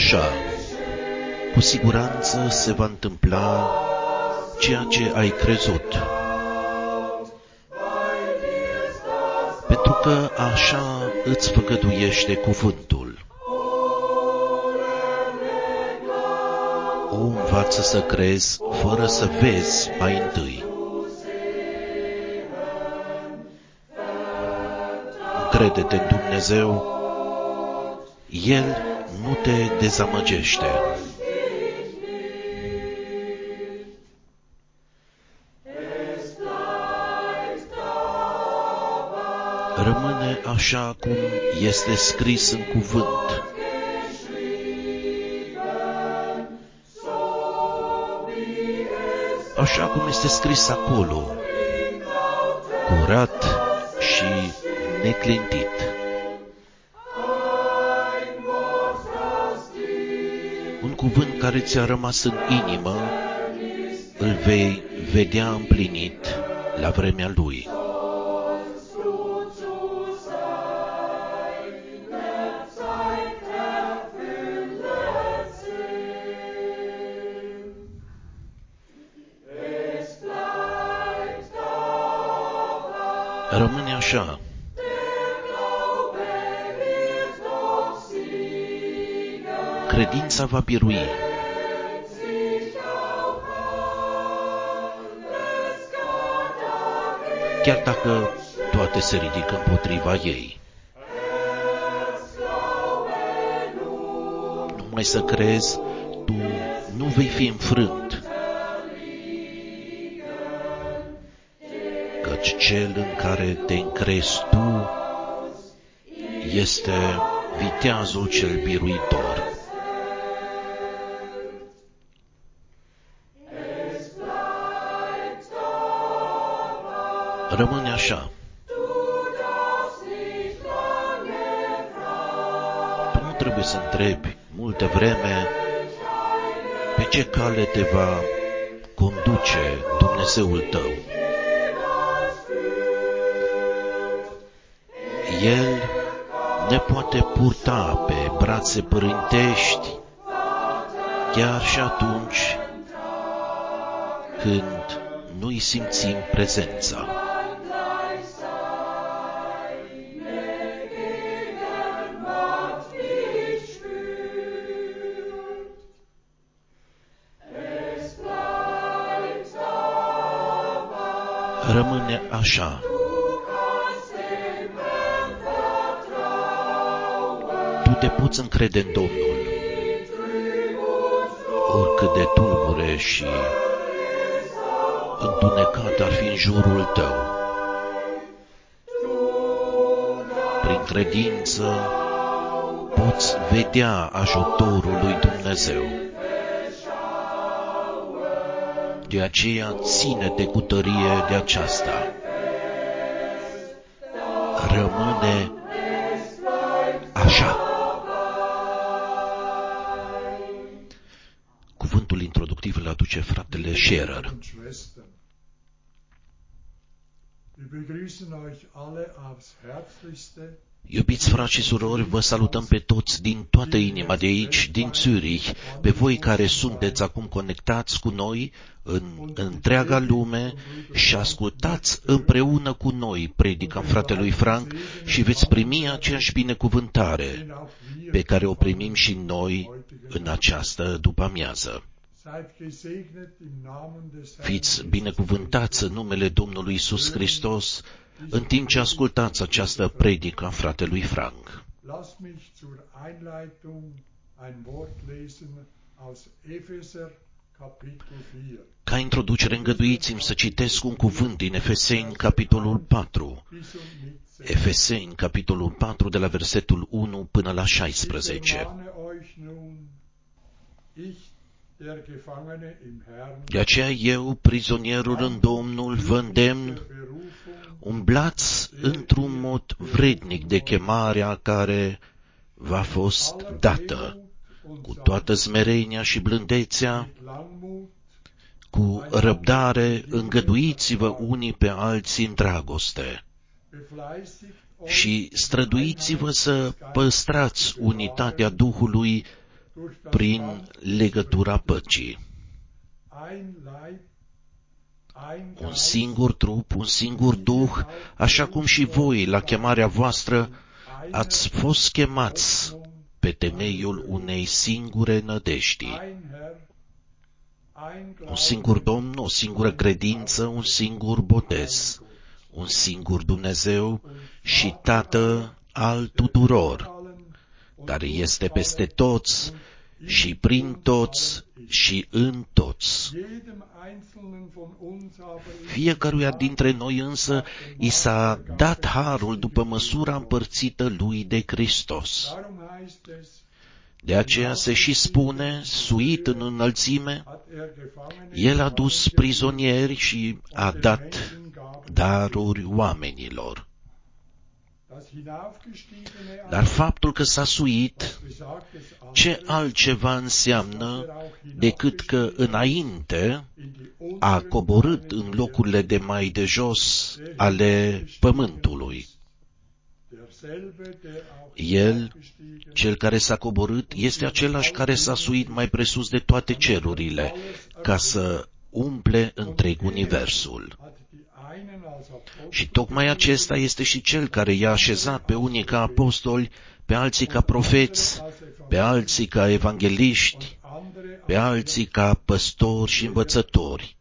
așa, cu siguranță se va întâmpla ceea ce ai crezut. Pentru că așa îți făgăduiește cuvântul. O învață să crezi fără să vezi mai întâi. Încrede-te în Dumnezeu, El nu te dezamăgește. Rămâne așa cum este scris în cuvânt. Așa cum este scris acolo, curat și neclintit. Un cuvânt care ți-a rămas în inimă, îl vei vedea împlinit la vremea lui. Rămâne așa. Credința va birui. Chiar dacă toate se ridică împotriva ei. Numai să crezi, tu nu vei fi înfrânt. Căci cel în care te încrezi tu este viteazul cel biruitor. Rămâne așa. Tu nu trebuie să întrebi multă vreme pe ce cale te va conduce Dumnezeul tău. El ne poate purta pe brațe părintești chiar și atunci când nu-i simțim prezența. Rămâne așa. Tu te poți încrede în Domnul, oricât de tulbure și întunecat ar fi în jurul tău. Prin credință poți vedea ajutorul lui Dumnezeu. De aceea ține-te cu tărie de aceasta. Rămâne așa. Cuvântul introductiv îl aduce fratele Scherer. Iubiți frați și surori, vă salutăm pe toți din toată inima de aici, din Zürich, pe voi care sunteți acum conectați cu noi în întreaga lume și ascultați împreună cu noi predica fratelui Frank și veți primi aceeași binecuvântare pe care o primim și noi în această după-amiază. Fiți binecuvântați în numele Domnului Iisus Hristos în timp ce ascultați această predică a fratelui Frank. Ca introducere, îngăduiți-mi să citesc un cuvânt din Efeseni, capitolul 4. Efeseni, capitolul 4, de la versetul 1 până la 16. De aceea eu, prizonierul în Domnul, vă îndemn, umblați într-un mod vrednic de chemarea care v-a fost dată, cu toată smerenia și blândețea, cu răbdare, îngăduiți-vă unii pe alții în dragoste și străduiți-vă să păstrați unitatea Duhului prin legătura păcii. Un singur trup, un singur duh, așa cum și voi, la chemarea voastră, ați fost chemați pe temeiul unei singure nădejdi. Un singur Domn, o singură credință, un singur botez, un singur Dumnezeu și Tată al tuturor, care este peste toți și prin toți și în toți. Fiecăruia dintre noi însă i s-a dat harul după măsura împărțită lui de Hristos. De aceea se și spune, suit în înălțime, El a dus prizonieri și a dat daruri oamenilor. Dar faptul că s-a suit, ce altceva înseamnă decât că înainte a coborât în locurile de mai de jos ale pământului. El, cel care s-a coborât, este același care s-a suit mai presus de toate cerurile, ca să umple întreg universul. Și tocmai acesta este și cel care i-a așezat pe unii ca apostoli, pe alții ca profeți, pe alții ca evangeliști, pe alții ca păstori și învățători,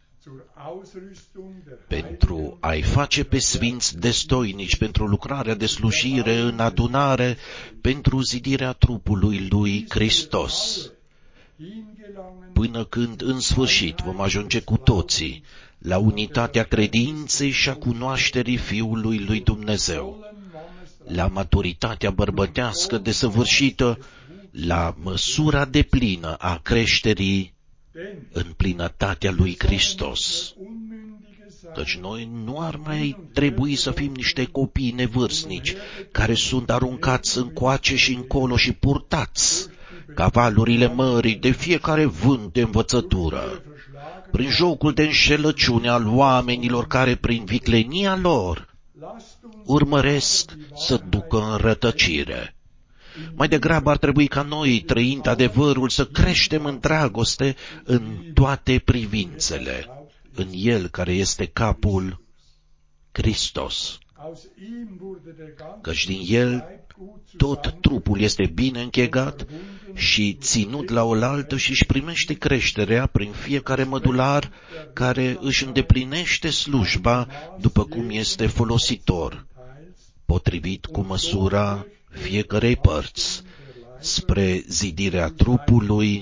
pentru a-i face pe sfinți destoinici pentru lucrarea de slujire în adunare, pentru zidirea trupului lui Hristos, până când în sfârșit vom ajunge cu toții la unitatea credinței și a cunoașterii Fiului lui Dumnezeu, la maturitatea bărbătească desăvârșită, la măsura deplină a creșterii în plinătatea lui Hristos. Căci noi nu ar mai trebui să fim niște copii nevârstnici, care sunt aruncați încoace și încolo și purtați, ca valurile mării, de fiecare vânt de învățătură, prin jocul de înșelăciune al oamenilor care, prin viclenia lor, urmăresc să ducă în rătăcire. Mai degrabă ar trebui ca noi, trăind adevărul, să creștem în dragoste în toate privințele, în El care este capul, Hristos. Căci din El tot trupul este bine închegat și ținut la oaltă și își primește creșterea prin fiecare mădular care își îndeplinește slujba după cum este folositor, potrivit cu măsura fiecărei părți, spre zidirea trupului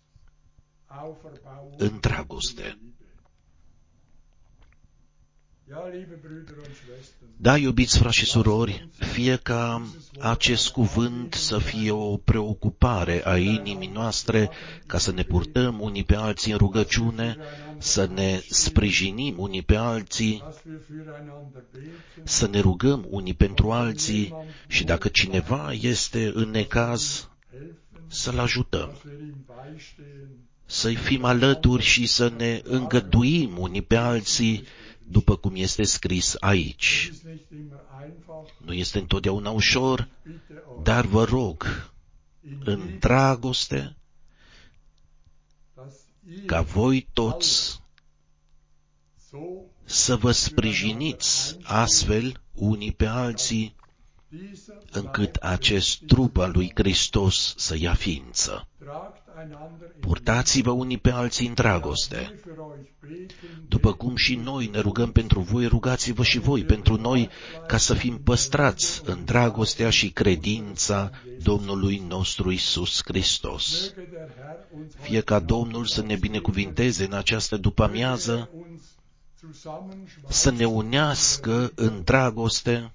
în dragoste. Da, iubiți frați și surori, fie ca acest cuvânt să fie o preocupare a inimii noastre, ca să ne purtăm unii pe alții în rugăciune, să ne sprijinim unii pe alții, să ne rugăm unii pentru alții și dacă cineva este în necaz, să-l ajutăm, să-i fim alături și să ne îngăduim unii pe alții, după cum este scris aici. Nu este întotdeauna ușor, dar vă rog, în dragoste, ca voi toți să vă sprijiniți astfel unii pe alții, încât acest trup al lui Hristos să ia ființă. Purtați-vă unii pe alții în dragoste. După cum și noi ne rugăm pentru voi, rugați-vă și voi pentru noi, ca să fim păstrați în dragostea și credința Domnului nostru Iisus Hristos. Fie ca Domnul să ne binecuvinteze în această după-amiază, să ne unească în dragoste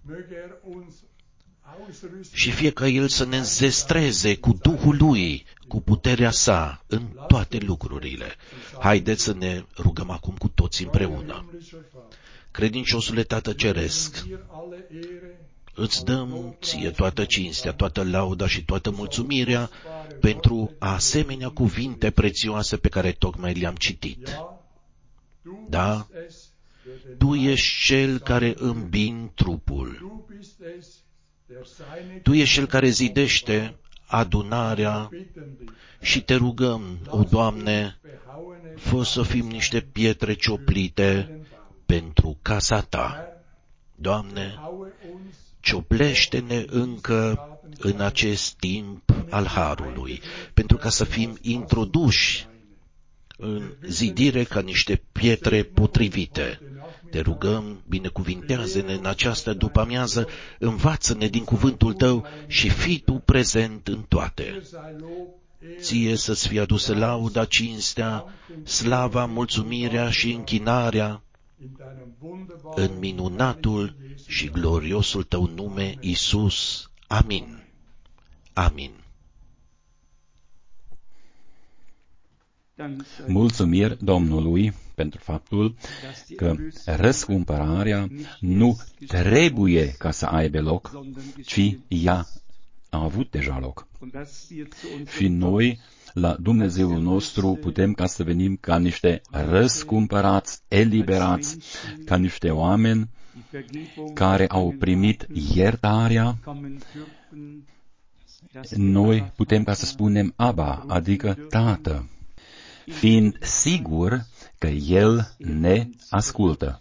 și fie ca El să ne înzestreze cu Duhul Lui, cu puterea sa, în toate lucrurile. Haideți să ne rugăm acum cu toți împreună. Credinciosule Tată Ceresc, îți dăm ție toată cinstea, toată lauda și toată mulțumirea pentru asemenea cuvinte prețioase pe care tocmai le-am citit. Da, Tu ești Cel care îmbini trupul. Tu ești Cel care zidește adunarea și Te rugăm, o Doamne, fă să fim niște pietre cioplite pentru casa Ta. Doamne, cioplește-ne încă în acest timp al Harului, pentru ca să fim introduși în zidire ca niște pietre potrivite. Te rugăm, binecuvintează-ne în această după-amiază, învață-ne din cuvântul Tău și fii Tu prezent în toate. Ție să-ți fie adusă lauda, cinstea, slava, mulțumirea și închinarea în minunatul și gloriosul Tău nume, Iisus. Amin. Amin. Mulțumiri Domnului pentru faptul că răscumpărarea nu trebuie ca să aibă loc, ci ea a avut deja loc. Și noi, la Dumnezeul nostru, putem ca să venim ca niște răscumpărați, eliberați, ca niște oameni care au primit iertarea. Noi putem ca să spunem Abba, adică Tată, fiind sigur că El ne ascultă.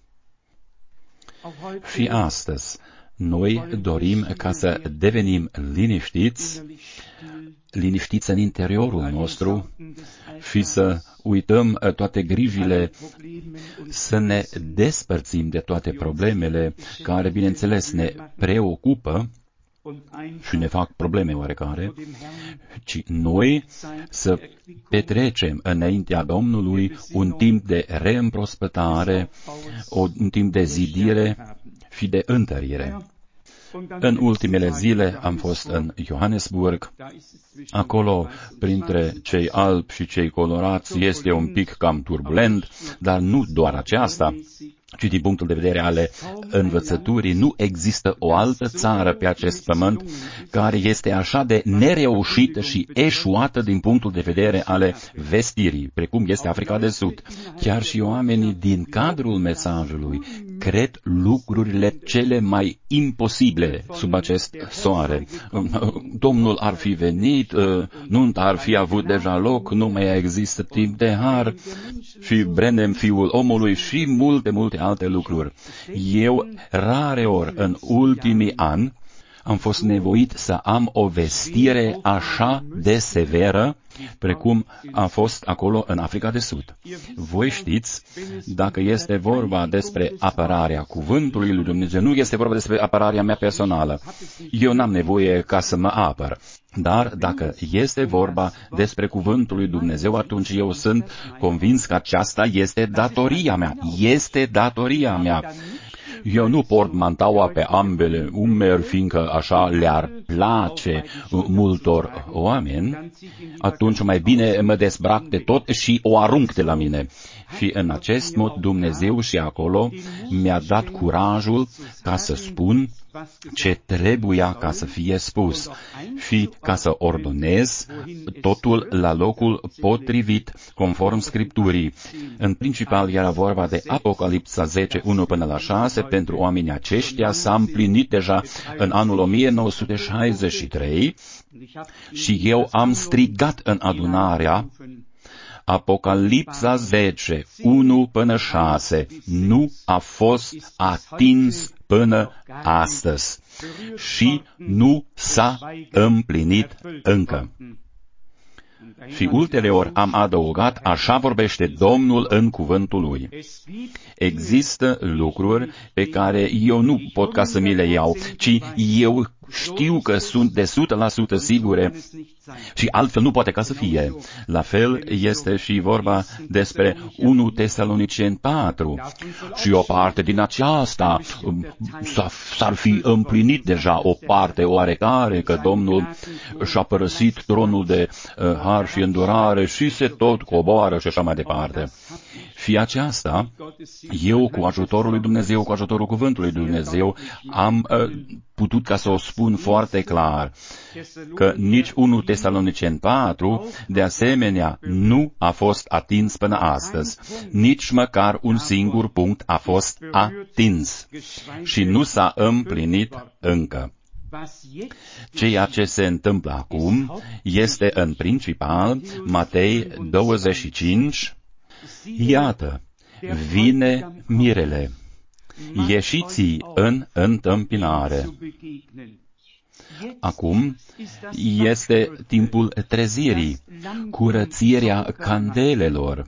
Și astăzi, noi dorim ca să devenim liniștiți în interiorul nostru și să uităm toate grijile, să ne despărțim de toate problemele care, bineînțeles, ne preocupă și ne fac probleme oarecare, ci noi să petrecem înaintea Domnului un timp de reîmprospătare, un timp de zidire și de întărire. În ultimele zile am fost în Johannesburg. Acolo, printre cei albi și cei colorați, este un pic cam turbulent, dar nu doar aceasta, ci din punctul de vedere ale învățăturii, nu există o altă țară pe acest pământ care este așa de nereușită și eșuată din punctul de vedere ale vestirii, precum este Africa de Sud. Chiar și oamenii din cadrul mesajului cred lucrurile cele mai imposibile sub acest soare. Domnul ar fi venit, nunta ar fi avut deja loc, nu mai există timp de har și Brenem, fiul omului și multe alte lucruri. Eu, rare ori în ultimii ani, am fost nevoit să am o vestire așa de severă, precum a fost acolo în Africa de Sud. Voi știți, dacă este vorba despre apărarea cuvântului lui Dumnezeu, nu este vorba despre apărarea mea personală. Eu n-am nevoie ca să mă apăr. Dar dacă este vorba despre cuvântul lui Dumnezeu, atunci eu sunt convins că aceasta este datoria mea. Este datoria mea. Eu nu port mantaua pe ambele umeri, fiindcă așa le-ar place multor oameni, atunci mai bine mă dezbrac de tot și o arunc de la mine. Și în acest mod Dumnezeu și acolo mi-a dat curajul ca să spun ce trebuia ca să fie spus și ca să ordonez totul la locul potrivit, conform Scripturii. În principal era vorba de Apocalipsa 10, 1 până la 6, pentru oamenii aceștia s-a împlinit deja în anul 1963 și eu am strigat în adunarea Apocalipsa 10, 1 până 6, nu a fost atins până astăzi și nu s-a împlinit încă. Și ulterior am adăugat, așa vorbește Domnul în cuvântul Lui. Există lucruri pe care eu nu pot ca să mi le iau, ci eu știu că sunt de 100% sigure și altfel nu poate ca să fie. La fel este și vorba despre 1 Tesaloniceni 4 și o parte din aceasta s-ar fi împlinit deja o parte oarecare că Domnul și-a părăsit tronul de har și îndurare și se tot coboară și așa mai departe. Și aceasta, eu cu ajutorul lui Dumnezeu, cu ajutorul cuvântului lui Dumnezeu, am putut ca să o spun foarte clar, că nici 1 Tesaloniceni 4, de asemenea, nu a fost atins până astăzi. Nici măcar un singur punct a fost atins și nu s-a împlinit încă. Ceea ce se întâmplă acum este în principal Matei 25, iată, vine mirele, ieșiți în întâmpinare. Acum este timpul trezirii, curățirea candelelor,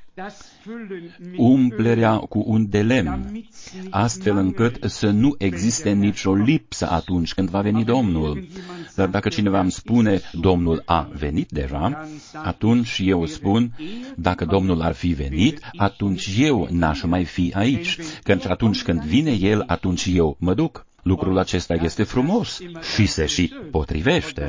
umplerea cu un de lemn, astfel încât să nu existe nicio lipsă atunci când va veni Domnul. Dar dacă cineva îmi spune, Domnul a venit deja, atunci eu spun, dacă Domnul ar fi venit, atunci eu n-aș mai fi aici, căci atunci când vine El, atunci eu mă duc. Lucrul acesta este frumos și se și potrivește.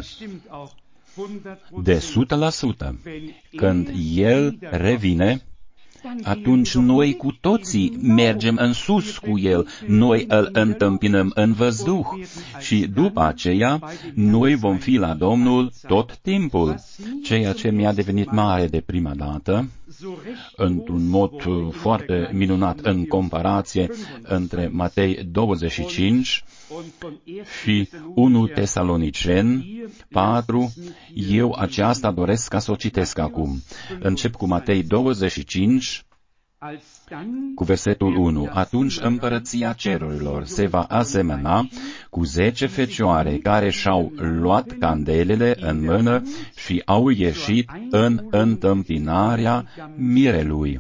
De 100%. Când El revine, atunci noi cu toții mergem în sus cu El, noi îl întâmpinăm în văzduh și după aceea noi vom fi la Domnul tot timpul. Ceea ce mi-a devenit mare de prima dată, într-un mod foarte minunat în comparație între Matei 25 și 1 Tesaloniceni 4, eu aceasta doresc ca să o citesc acum. Încep cu Matei 25, cu versetul 1. Atunci împărăția cerurilor se va asemăna cu 10 fecioare care și-au luat candelele în mână și au ieșit în întâmpinarea mirelui.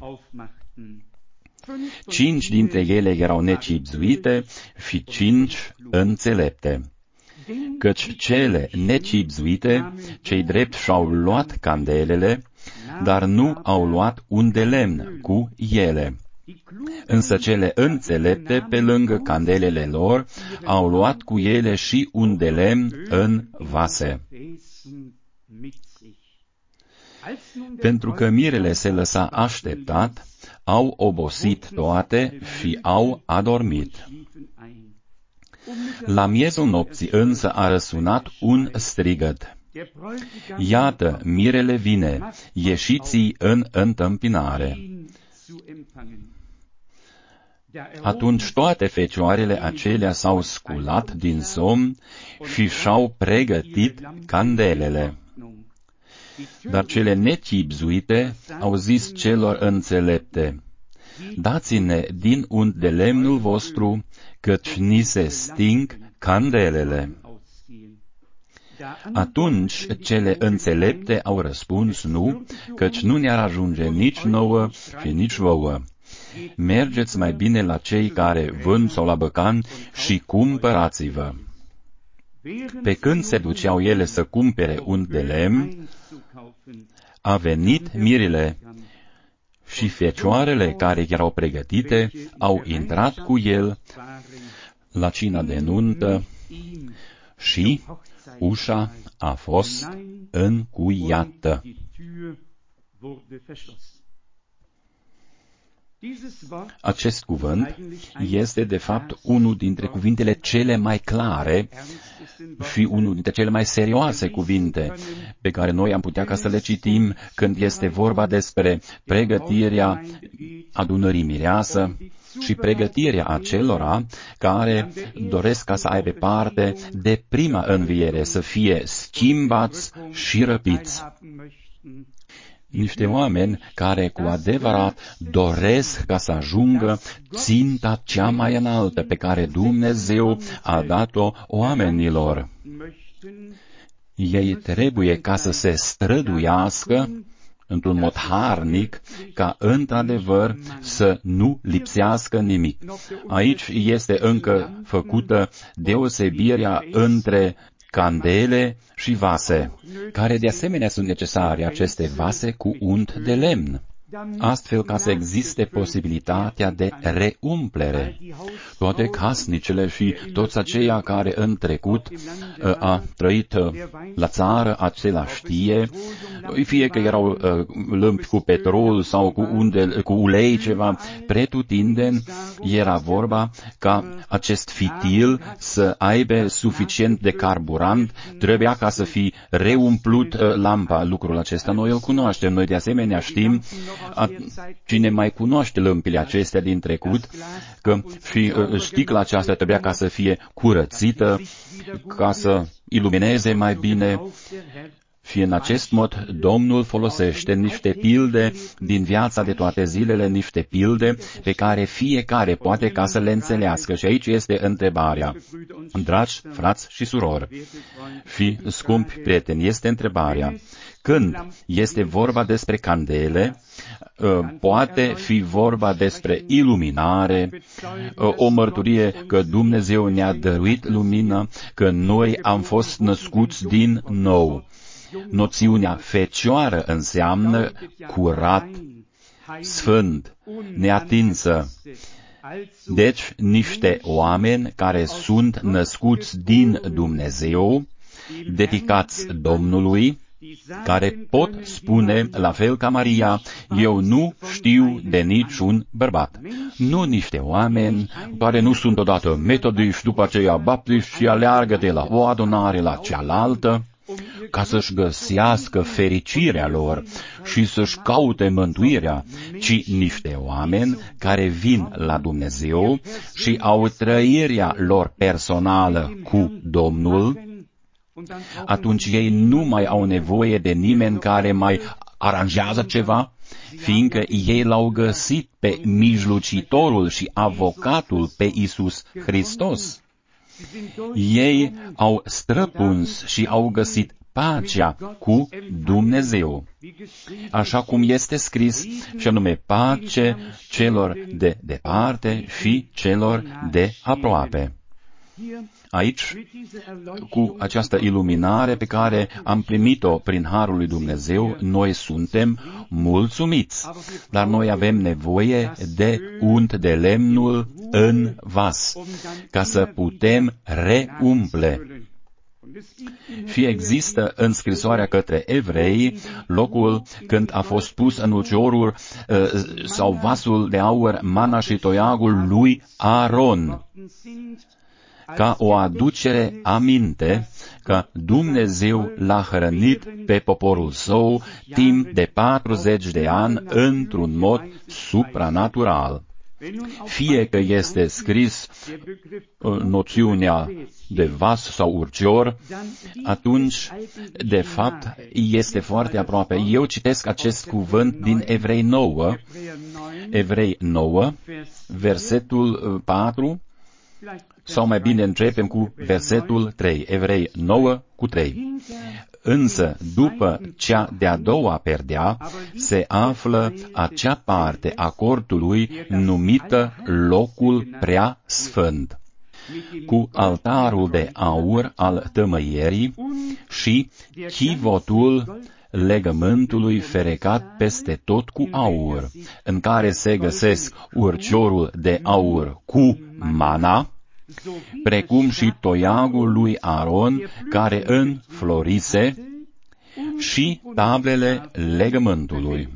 5 dintre ele erau necipzuite și 5 înțelepte. Căci cele necipzuite, cei drept și-au luat candelele, dar nu au luat un de lemn cu ele. Însă cele înțelepte, pe lângă candelele lor, au luat cu ele și un de lemn în vase. Pentru că mirele se lăsa așteptat, au obosit toate și au adormit. La miezul nopții însă a răsunat un strigăt. Iată, mirele vine, ieșiți în întâmpinare. Atunci toate fecioarele acelea s-au sculat din somn și și-au pregătit candelele. Dar cele nechibzuite au zis celor înțelepte, dați-ne din un de lemnul vostru, căci ni se sting candelele. Atunci cele înțelepte au răspuns, nu, căci nu ne-ar ajunge nici nouă și nici vouă. Mergeți mai bine la cei care vând sau la băcan și cumpărați-vă. Pe când se duceau ele să cumpere un de lemn, a venit mirele și fecioarele care erau pregătite au intrat cu el la cina de nuntă și ușa a fost încuiată. Acest cuvânt este, de fapt, unul dintre cuvintele cele mai clare și unul dintre cele mai serioase cuvinte pe care noi am putea ca să le citim când este vorba despre pregătirea adunării mireasă și pregătirea acelora care doresc ca să aibă parte de prima înviere, să fie schimbați și răpiți. Niște oameni care cu adevărat doresc ca să ajungă ținta cea mai înaltă pe care Dumnezeu a dat-o oamenilor. Ei trebuie ca să se străduiască într-un mod harnic, ca într-adevăr să nu lipsească nimic. Aici este încă făcută deosebirea între candele și vase, care de asemenea sunt necesare, aceste vase cu unt de lemn, astfel ca să existe posibilitatea de reumplere. Toate casnicele și toți aceia care în trecut a trăit la țară, acela știe, fie că erau lămpi cu petrol sau cu ulei, ceva, pretutindeni, era vorba ca acest fitil să aibă suficient de carburant, trebuia ca să fie reumplut lampa. Lucrul acesta noi îl cunoaștem. Noi de asemenea știm Cine mai cunoaște lămpile acestea din trecut, că și sticla aceasta trebuia ca să fie curățită, ca să ilumineze mai bine. Și în acest mod Domnul folosește niște pilde din viața de toate zilele, niște pilde pe care fiecare poate ca să le înțelească. Și aici este întrebarea. Dragi frați și surori și scumpi prieteni, este întrebarea. Când este vorba despre candele, poate fi vorba despre iluminare, o mărturie că Dumnezeu ne-a dăruit lumină, că noi am fost născuți din nou. Noțiunea fecioară înseamnă curat, sfânt, neatinsă. Deci, niște oameni care sunt născuți din Dumnezeu, dedicați Domnului, care pot spune, la fel ca Maria, eu nu știu de niciun bărbat. Nu niște oameni care nu sunt odată metodiști, după aceea baptiști și aleargă de la o adunare la cealaltă, ca să-și găsească fericirea lor și să-și caute mântuirea, ci niște oameni care vin la Dumnezeu și au trăirea lor personală cu Domnul. Atunci ei nu mai au nevoie de nimeni care mai aranjează ceva, fiindcă ei l-au găsit pe mijlocitorul și avocatul, pe Iisus Hristos. Ei au străpuns și au găsit pacea cu Dumnezeu, așa cum este scris, și anume pace celor de departe și celor de aproape. Aici, cu această iluminare pe care am primit-o prin Harul lui Dumnezeu, noi suntem mulțumiți, dar noi avem nevoie de unt de lemnul în vas, ca să putem reumple. Și există în scrisoarea către evrei locul când a fost pus în ulciorul sau vasul de aur mana și toiagul lui Aaron, ca o aducere aminte că Dumnezeu l-a hrănit pe poporul său timp de 40 de ani într-un mod supranatural. Fie că este scris noțiunea de vas sau urcior, atunci, de fapt, este foarte aproape. Eu citesc acest cuvânt din Evrei 9, versetul 4, sau mai bine începem cu versetul 3, Evrei 9 cu 3. Însă, după cea de-a doua perdea, se află acea parte a cortului numită locul prea sfânt, cu altarul de aur al tămăierii și chivotul legământului ferecat peste tot cu aur, în care se găsesc urciorul de aur cu mana, precum și toiagul lui Aaron, care înflorise, și tablele legământului.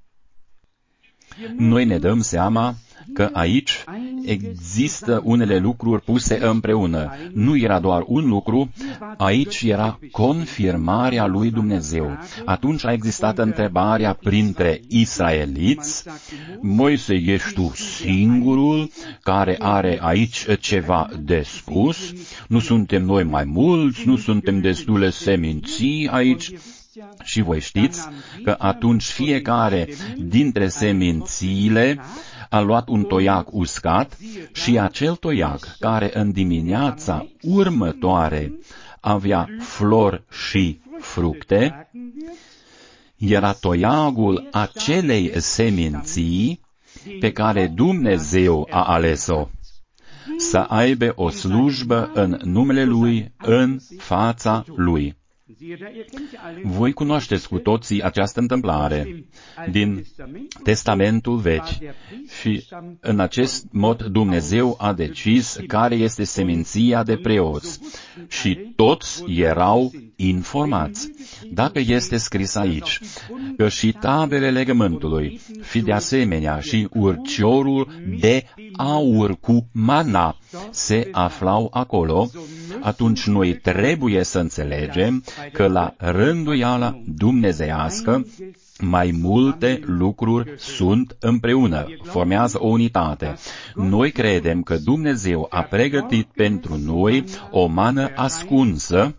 Noi ne dăm seama că aici există unele lucruri puse împreună. Nu era doar un lucru, aici era confirmarea lui Dumnezeu. Atunci a existat întrebarea printre israeliți: Moise, ești tu singurul care are aici ceva de spus? Nu suntem noi mai mulți? Nu suntem destule seminții aici? Și voi știți că atunci fiecare dintre semințiile a luat un toiag uscat și acel toiag care în dimineața următoare avea flori și fructe, era toiagul acelei seminții pe care Dumnezeu a ales-o să aibă o slujbă în numele Lui, în fața Lui. Voi cunoașteți cu toții această întâmplare din Testamentul Vechi și în acest mod Dumnezeu a decis care este seminția de preoți și toți erau informați. Dacă este scris aici că și tablele legământului și de asemenea și urciorul de aur cu mana se aflau acolo, atunci noi trebuie să înțelegem că la rânduiala dumnezeiască Mai multe lucruri sunt împreună, formează o unitate. Noi credem că Dumnezeu a pregătit pentru noi o mană ascunsă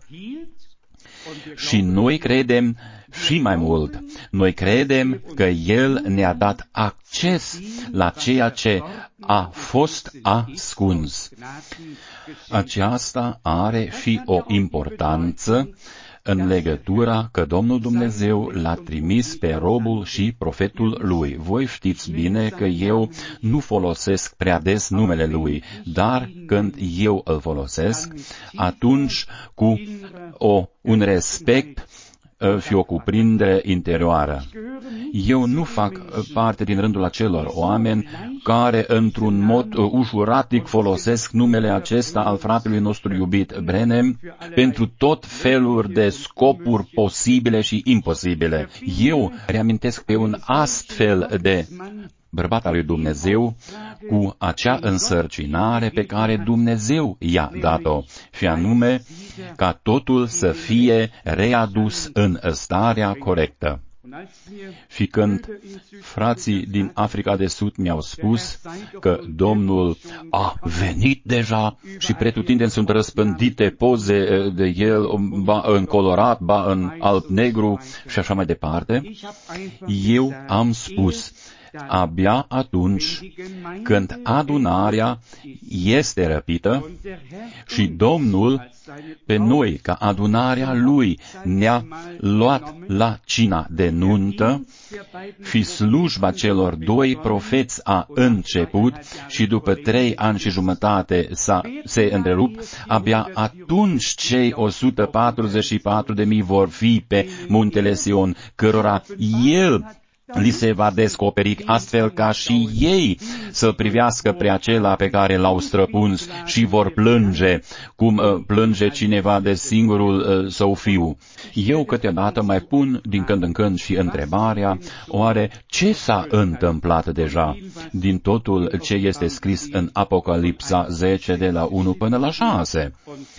și noi credem și mai mult. Noi credem că El ne-a dat acces la ceea ce a fost ascuns. Aceasta are și o importanță în legătura că Domnul Dumnezeu l-a trimis pe robul și profetul lui. Voi știți bine că eu nu folosesc prea des numele lui, dar când eu îl folosesc, atunci cu un respect și o cuprindere interioară. Eu nu fac parte din rândul acelor oameni care într-un mod ușuratic folosesc numele acesta al fratelui nostru iubit Branham pentru tot felul de scopuri posibile și imposibile. Eu reamintesc pe un astfel de bărbat al lui Dumnezeu cu acea însărcinare pe care Dumnezeu i-a dat-o, și anume ca totul să fie readus în starea corectă. Și când frații din Africa de Sud mi-au spus că Domnul a venit deja și pretutindeni sunt răspândite poze de El, ba în colorat, ba în alb-negru și așa mai departe, eu am spus: abia atunci când adunarea este răpită și Domnul pe noi, ca adunarea Lui, ne-a luat la cina de nuntă și slujba celor doi profeți a început și după 3 ani și jumătate se întrerup, abia atunci cei 144.000 vor fi pe muntele Sion, cărora El li se va descoperi, astfel ca și ei să privească pe acela pe care l-au străpuns și vor plânge, cum plânge cineva de singurul său fiu. Eu câteodată mai pun din când în când și întrebarea: oare ce s-a întâmplat deja din totul ce este scris în Apocalipsa 10 de la 1 până la 6?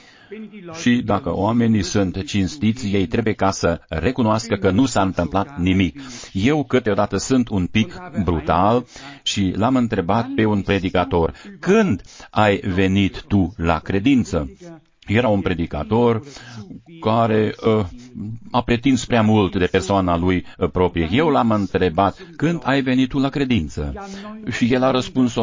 Și dacă oamenii sunt cinstiți, ei trebuie ca să recunoască că nu s-a întâmplat nimic. Eu câteodată sunt un pic brutal și l-am întrebat pe un predicator: când ai venit tu la credință? Era un predicator care a pretins prea mult de persoana lui proprie. Eu l-am întrebat: când ai venit tu la credință? Și el a răspuns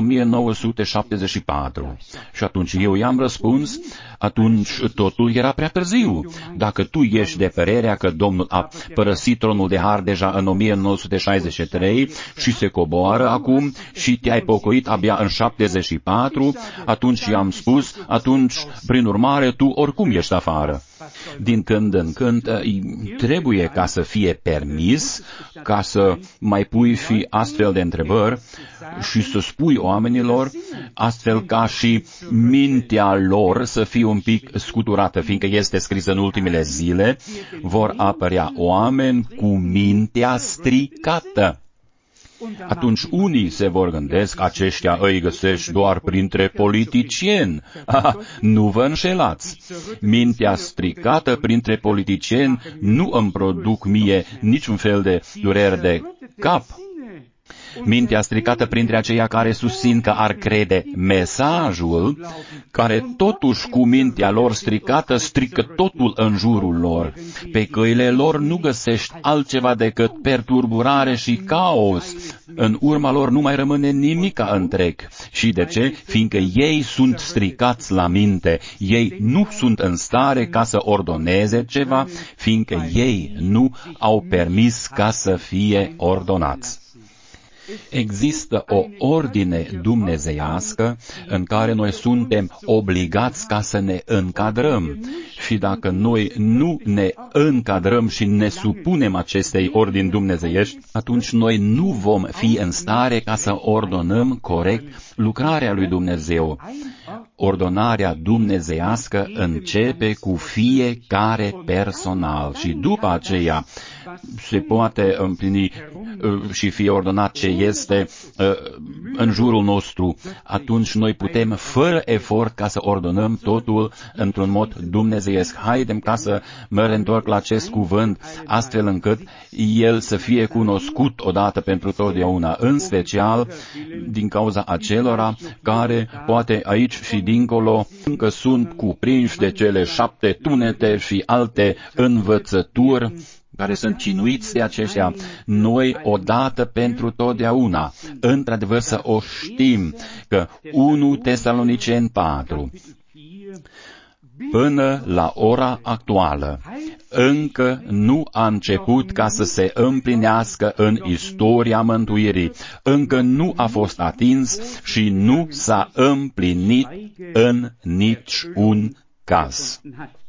1974. Și atunci eu i-am răspuns: atunci totul era prea târziu. Dacă tu ești de părerea că Domnul a părăsit tronul de har deja în 1963 și se coboară acum și te-ai pocăit abia în 74, atunci i-am spus: atunci, prin urmare, tu oricum ești afară. Din când în când trebuie ca să fie permis, ca să mai pui și astfel de întrebări și să spui oamenilor, astfel ca și mintea lor să fie un pic scuturată, fiindcă este scris: în ultimele zile vor apărea oameni cu mintea stricată. Atunci unii se vor gândesc: aceștia îi găsești doar printre politicieni. Nu vă înșelați! Mintea stricată printre politicieni nu îmi produc mie niciun fel de dureri de cap. Mintea stricată printre aceia care susțin că ar crede mesajul, care totuși cu mintea lor stricată strică totul în jurul lor. Pe căile lor nu găsești altceva decât perturburare și caos. În urma lor nu mai rămâne nimica întreg. Și de ce? Fiindcă ei sunt stricați la minte. Ei nu sunt în stare ca să ordoneze ceva, fiindcă ei nu au permis ca să fie ordonați. Există o ordine dumnezeiască în care noi suntem obligați ca să ne încadrăm. Și dacă noi nu ne încadrăm și ne supunem acestei ordini dumnezeiești, atunci noi nu vom fi în stare ca să ordonăm corect lucrarea lui Dumnezeu. Ordonarea dumnezeiască începe cu fiecare personal și după aceea se poate împlini și fie ordonat ce este în jurul nostru, atunci noi putem, fără efort, ca să ordonăm totul într-un mod dumnezeiesc. Haidem ca să mă reîntorc la acest cuvânt, astfel încât el să fie cunoscut odată pentru totdeauna, în special din cauza acelora care, poate aici și dincolo, încă sunt cuprinși de cele 7 tunete și alte învățături, care sunt cinuiți de aceștia. Noi, odată pentru totdeauna, într-adevăr să o știm, că 1 Tesaloniceni 4, până la ora actuală, încă nu a început ca să se împlinească în istoria mântuirii. Încă nu a fost atins și nu s-a împlinit în niciun caz.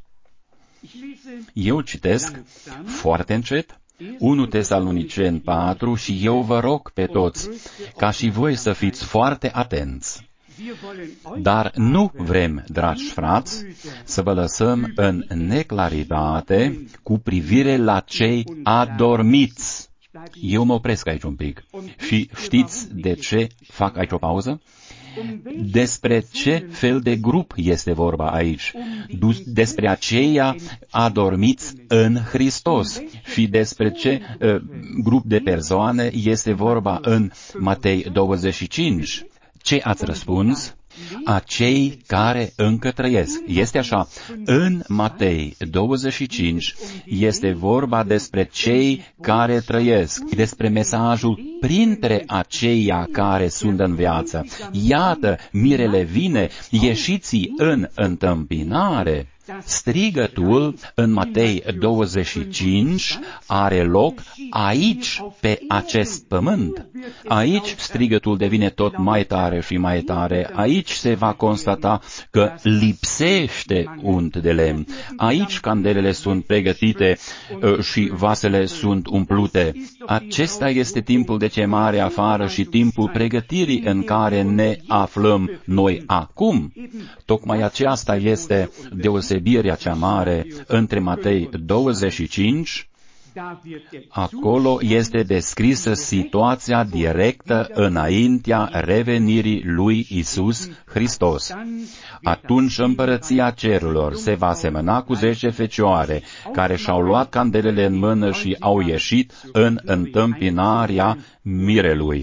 Eu citesc foarte încet 1 Tesaloniceni 4 și eu vă rog pe toți ca și voi să fiți foarte atenți. Dar nu vrem, dragi frați, să vă lăsăm în neclaritate cu privire la cei adormiți. Eu mă opresc aici un pic. Și știți de ce fac aici o pauză? Despre ce fel de grup este vorba aici? Despre aceia adormiți în Hristos. Și despre ce grup de persoane este vorba în Matei 25? Ce ați răspuns? Acei care încă trăiesc. Este așa, în Matei 25 este vorba despre cei care trăiesc, despre mesajul printre aceia care sunt în viață. Iată, mirele vine, ieșiți în întâmpinare. Strigătul în Matei 25 are loc aici, pe acest pământ. Aici strigătul devine tot mai tare și mai tare. Aici se va constata că lipsește unt de lemn. Aici candelele sunt pregătite și vasele sunt umplute. Acesta este timpul de chemare afară și timpul pregătirii în care ne aflăm noi acum. Tocmai aceasta este deosebirea cea mare între Matei 25. Acolo este descrisă situația directă înaintea revenirii lui Isus Hristos. Atunci împărăția cerurilor se va semăna cu 10 fecioare care și-au luat candelele în mână și au ieșit în întâmpinarea mirelui.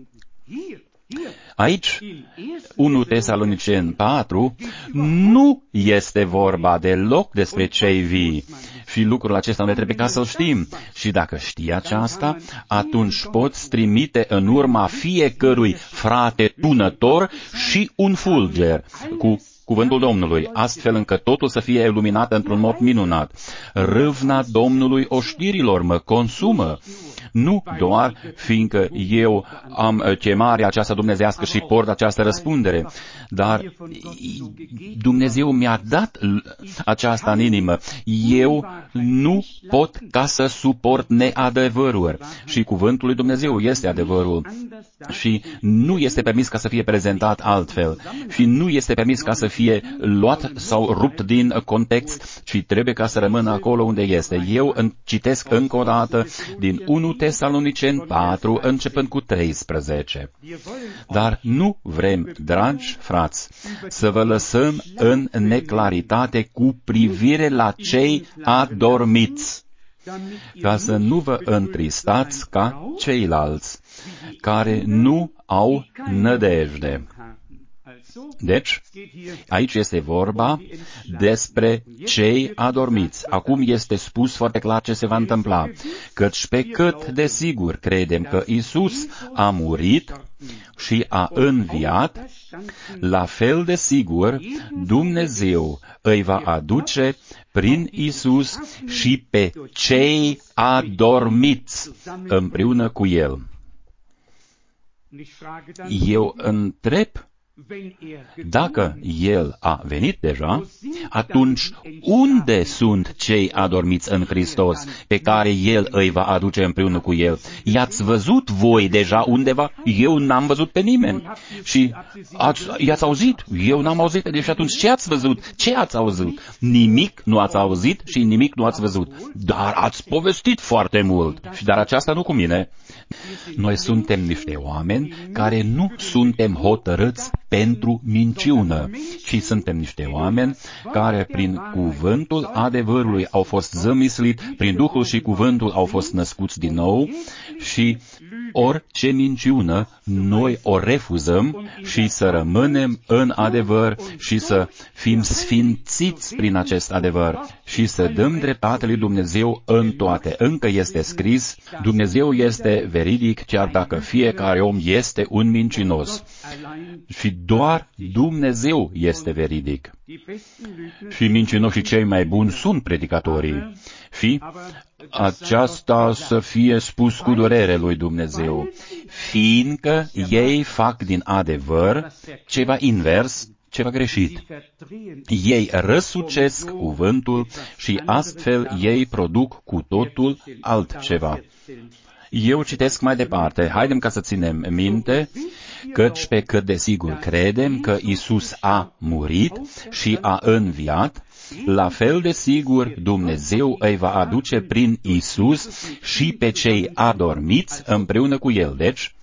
Aici, 1 Tesaloniceni 4, nu este vorba deloc despre cei vii. Și lucrul acesta noi trebuie ca să-l știm. Și dacă știi aceasta, atunci poți trimite în urma fiecărui frate tunător și un fulger cu cuvântul Domnului, astfel încât totul să fie iluminat într-un mod minunat. Râvna Domnului oștirilor mă consumă. Nu doar fiindcă eu am chemarea aceasta dumnezeiască și port această răspundere, dar Dumnezeu mi-a dat aceasta în inimă. Eu nu pot ca să suport neadevăruri. Și cuvântul lui Dumnezeu este adevărul. Și nu este permis ca să fie prezentat altfel. Și nu este permis ca să fie luat sau rupt din context, ci trebuie ca să rămână acolo unde este. Eu citesc încă o dată din 1 Tesaloniceni 4, începând cu 13. Dar nu vrem, dragi frați, să vă lăsăm în neclaritate cu privire la cei adormiți, ca să nu vă întristați ca ceilalți, care nu au nădejde. Deci, aici este vorba despre cei adormiți. Acum este spus foarte clar ce se va întâmpla. Căci pe cât de sigur credem că Isus a murit și a înviat, la fel de sigur Dumnezeu îi va aduce prin Isus și pe cei adormiți împreună cu El. Eu întreb, dacă El a venit deja, atunci unde sunt cei adormiți în Hristos, pe care El îi va aduce împreună cu El? I-ați văzut voi deja undeva? Eu n-am văzut pe nimeni. Și i-ați auzit? Eu n-am auzit. Deci atunci ce ați văzut? Ce ați auzit? Nimic nu ați auzit și nimic nu ați văzut. Dar ați povestit foarte mult. Dar aceasta nu cu mine. Noi suntem niște oameni care nu suntem hotărâți pentru minciună, ci suntem niște oameni care prin cuvântul adevărului au fost zămislit, prin Duhul și cuvântul au fost născuți din nou și orice minciună noi o refuzăm și să rămânem în adevăr și să fim sfințiți prin acest adevăr și să dăm dreptate lui Dumnezeu în toate. Încă este scris, Dumnezeu este veridic chiar dacă fiecare om este un mincinos. Și doar Dumnezeu este veridic. Și mincinoșii cei mai buni sunt predicatorii. Și aceasta să fie spus cu durere lui Dumnezeu, fiindcă ei fac din adevăr ceva invers, ceva greșit. Ei răsucesc cuvântul și astfel ei produc cu totul altceva. Eu citesc mai departe. Haidem ca să ținem minte, căci pe cât de sigur credem că Isus a murit și a înviat, la fel de sigur Dumnezeu îi va aduce prin Isus și pe cei adormiți împreună cu El. Deci,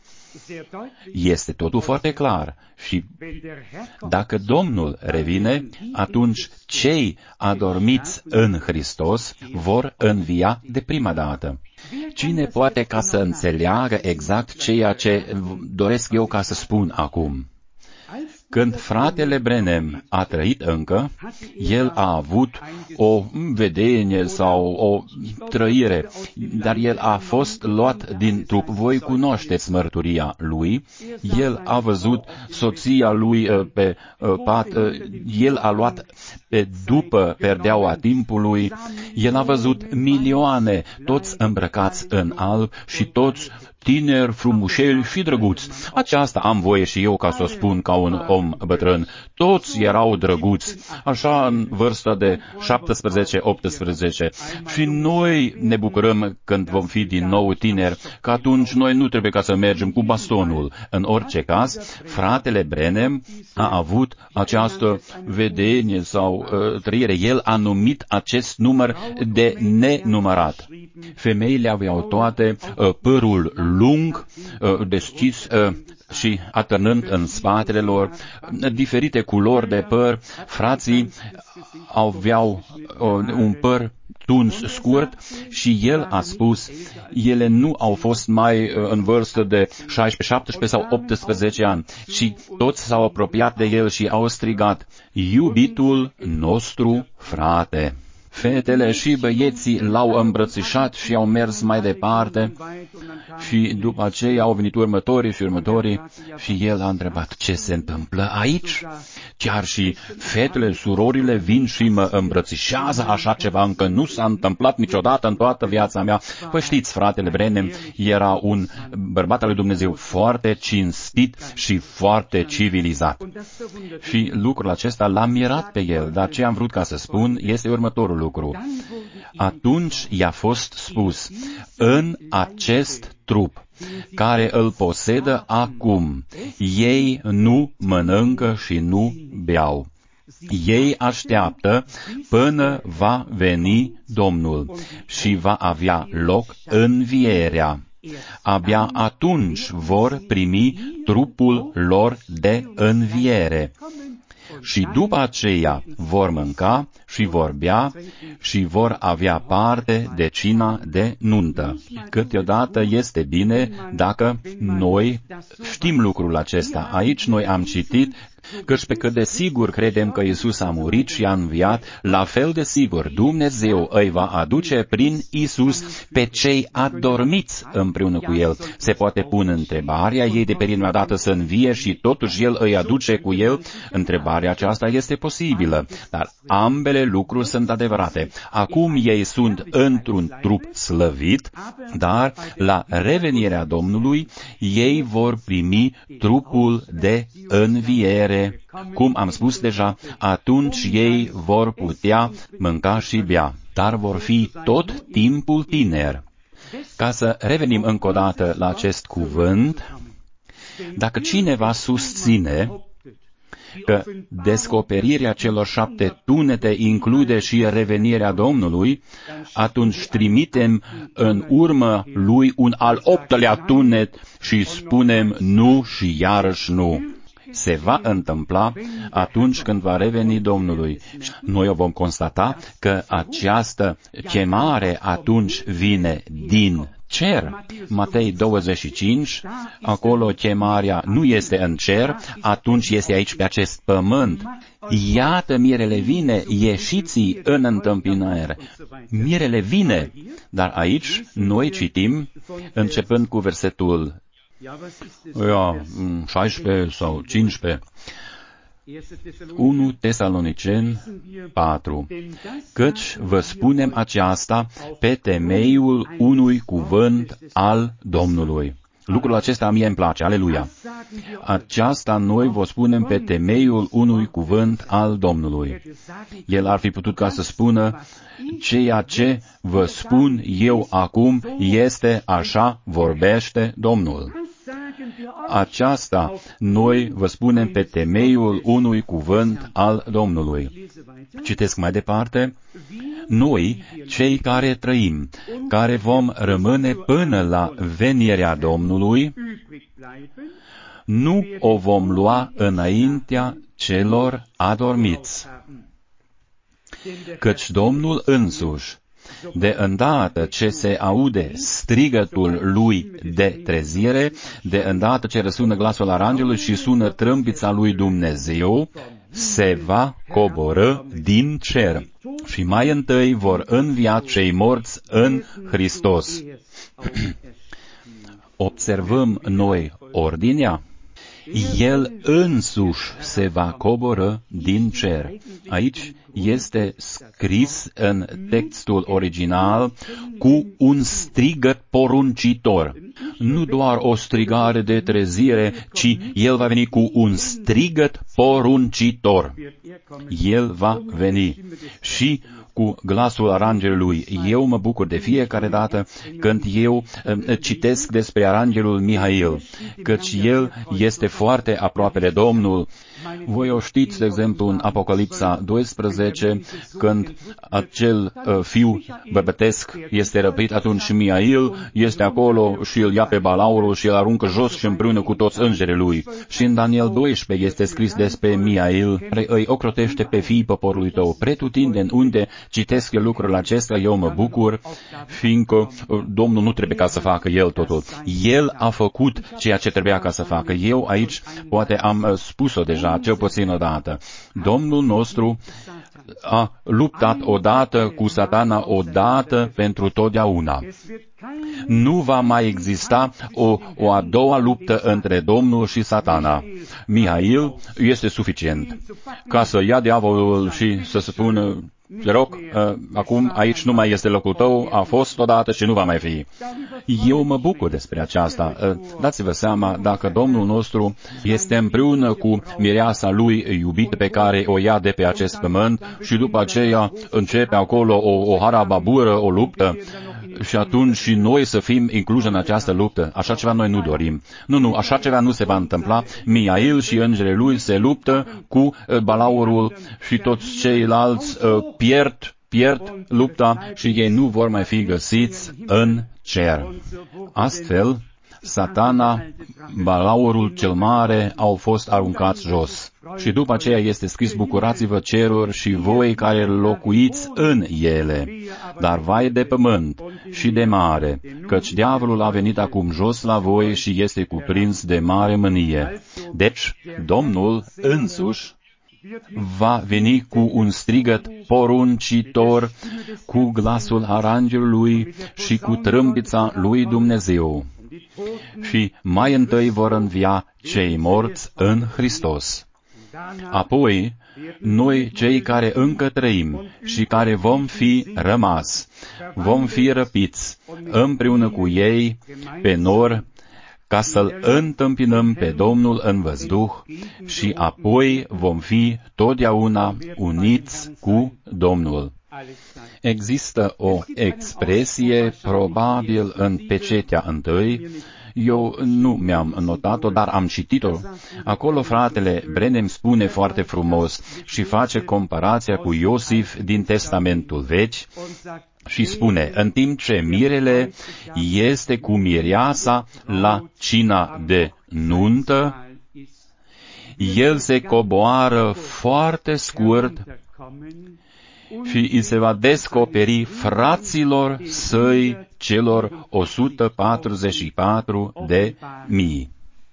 este totul foarte clar. Și dacă Domnul revine, atunci cei adormiți în Hristos vor învia de prima dată. Cine poate ca să înțeleagă exact ceea ce doresc eu ca să spun acum? Când fratele Branham a trăit încă, el a avut o vedenie sau o trăire, dar el a fost luat din trup. Voi cunoașteți mărturia lui. El a văzut soția lui pe pat, el a luat după perdeaua timpului, el a văzut milioane, toți îmbrăcați în alb și toți tineri, frumușeli și drăguți. Aceasta am voie și eu ca să o spun ca un om bătrân. Toți erau drăguți, așa în vârstă de 17-18. Și noi ne bucurăm când vom fi din nou tineri, că atunci noi nu trebuie ca să mergem cu bastonul. În orice caz, fratele Branham a avut această vedenie sau trăire. El a numit acest număr de nenumărat. Femeile aveau toate părul lung, deschis și atârnând în spatele lor, diferite culori de păr. Frații aveau un păr tuns scurt și el a spus, ele nu au fost mai în vârstă de 16, 17 sau 18 ani și toți s-au apropiat de el și au strigat, iubitul nostru frate. Fetele și băieții l-au îmbrățișat și au mers mai departe și după aceea au venit următorii și el a întrebat, ce se întâmplă aici? Chiar și fetele, surorile vin și mă îmbrățișează, așa ceva încă nu s-a întâmplat niciodată în toată viața mea. Păi știți, fratele Branham era un bărbat al lui Dumnezeu foarte cinstit și foarte civilizat. Și lucrul acesta l-a mirat pe el, dar ce am vrut ca să spun este următorul lucru. Atunci i-a fost spus, în acest trup care îl posedă acum, ei nu mănâncă și nu beau. Ei așteaptă până va veni Domnul și va avea loc învierea. Abia atunci vor primi trupul lor de înviere. Și după aceea vor mânca și vor bea și vor avea parte de cina de nuntă. Câteodată este bine dacă noi știm lucrul acesta. Aici noi am citit căci pe cât de sigur credem că Isus a murit și a înviat, la fel de sigur Dumnezeu îi va aduce prin Isus pe cei adormiți împreună cu El. Se poate pune întrebarea ei de prima dată să învie și totuși El îi aduce cu El? Întrebarea aceasta este posibilă, dar ambele lucruri sunt adevărate. Acum ei sunt într-un trup slăvit, dar la revenirea Domnului ei vor primi trupul de înviere. Cum am spus deja, atunci ei vor putea mânca și bea, dar vor fi tot timpul tineri. Ca să revenim încă o dată la acest cuvânt, dacă cineva susține că descoperirea celor 7 tunete include și revenirea Domnului, atunci trimitem în urmă lui un al 8-lea tunet și spunem nu și iarăși nu. Se va întâmpla atunci când va reveni Domnului. Noi o vom constata că această chemare atunci vine din cer. Matei 25, acolo chemarea nu este în cer, atunci este aici pe acest pământ. Iată, mirele vine, ieșiți în întâmpinare. Mirele vine, dar aici noi citim, începând cu versetul 16 sau 15, 1 Tesaloniceni 4. Căci vă spunem aceasta pe temeiul unui cuvânt al Domnului. Lucrul acesta mie îmi place, aleluia. Aceasta noi vă spunem pe temeiul unui cuvânt al Domnului. El ar fi putut ca să spună, ceea ce vă spun eu acum este așa vorbește Domnul. Aceasta noi vă spunem pe temeiul unui cuvânt al Domnului. Citesc mai departe. Noi, cei care trăim, care vom rămâne până la venirea Domnului, nu o vom lua înaintea celor adormiți. Căci Domnul însuși, de îndată ce se aude strigătul lui de trezire, de îndată ce răsună glasul arangelui și sună trâmbița lui Dumnezeu, se va coborî din cer și mai întâi vor învia cei morți în Hristos. Observăm noi ordinea? El însuși se va coborî din cer. Aici este scris în textul original cu un strigăt poruncitor. Nu doar o strigare de trezire, ci El va veni cu un strigăt poruncitor. El va veni și cu glasul arangelului. Eu mă bucur de fiecare dată când eu citesc despre arangelul Mihail, căci el este foarte aproape de Domnul. Voi o știți, de exemplu, în Apocalipsa 12, când acel fiu băbătesc este răpit, atunci Mihail este acolo și îl ia pe balaurul și îl aruncă jos și împreună cu toți îngerii lui. Și în Daniel 12 este scris despre Mihail, care îi ocrotește pe fiii poporului tău. Pretutindeni unde citesc eu lucrurile acestea, eu mă bucur, fiindcă Domnul nu trebuie ca să facă El totul. El a făcut ceea ce trebuia ca să facă. Eu aici poate am spus-o deja, cel puțin odată. Domnul nostru a luptat odată cu Satana, odată pentru totdeauna. Nu va mai exista o a doua luptă între Domnul și Satana. Mihail este suficient ca să ia diavolul și să spună, te rog, acum aici nu mai este locul tău, a fost odată și nu va mai fi. Eu mă bucur despre aceasta. Dați-vă seama, dacă Domnul nostru este împreună cu mireasa lui iubită pe care o ia de pe acest pământ și după aceea începe acolo o harababură, o luptă, și atunci și noi să fim incluși în această luptă. Așa ceva noi nu dorim. Nu, așa ceva nu se va întâmpla. Mihail și îngerii lui se luptă cu balaurul și toți ceilalți pierd lupta și ei nu vor mai fi găsiți în cer. Astfel, Satana, balaurul cel mare au fost aruncați jos. Și după aceea este scris, bucurați-vă ceruri și voi care locuiți în ele. Dar vai de pământ și de mare, căci diavolul a venit acum jos la voi și este cuprins de mare mânie. Deci, Domnul însuși va veni cu un strigăt poruncitor, cu glasul arangelului și cu trâmbița lui Dumnezeu. Și mai întâi vor învia cei morți în Hristos. Apoi, noi, cei care încă trăim și care vom fi rămas, vom fi răpiți împreună cu ei pe nor, ca să-L întâmpinăm pe Domnul în văzduh și apoi vom fi totdeauna uniți cu Domnul. Există o expresie, probabil în Pecetea 1, Eu nu mi-am notat-o, dar am citit-o. Acolo fratele Branham spune foarte frumos și face comparația cu Iosif din Testamentul Vechi și spune, în timp ce mirele este cu mireasa la cina de nuntă, el se coboară foarte scurt și îi se va descoperi fraților săi celor 144.000.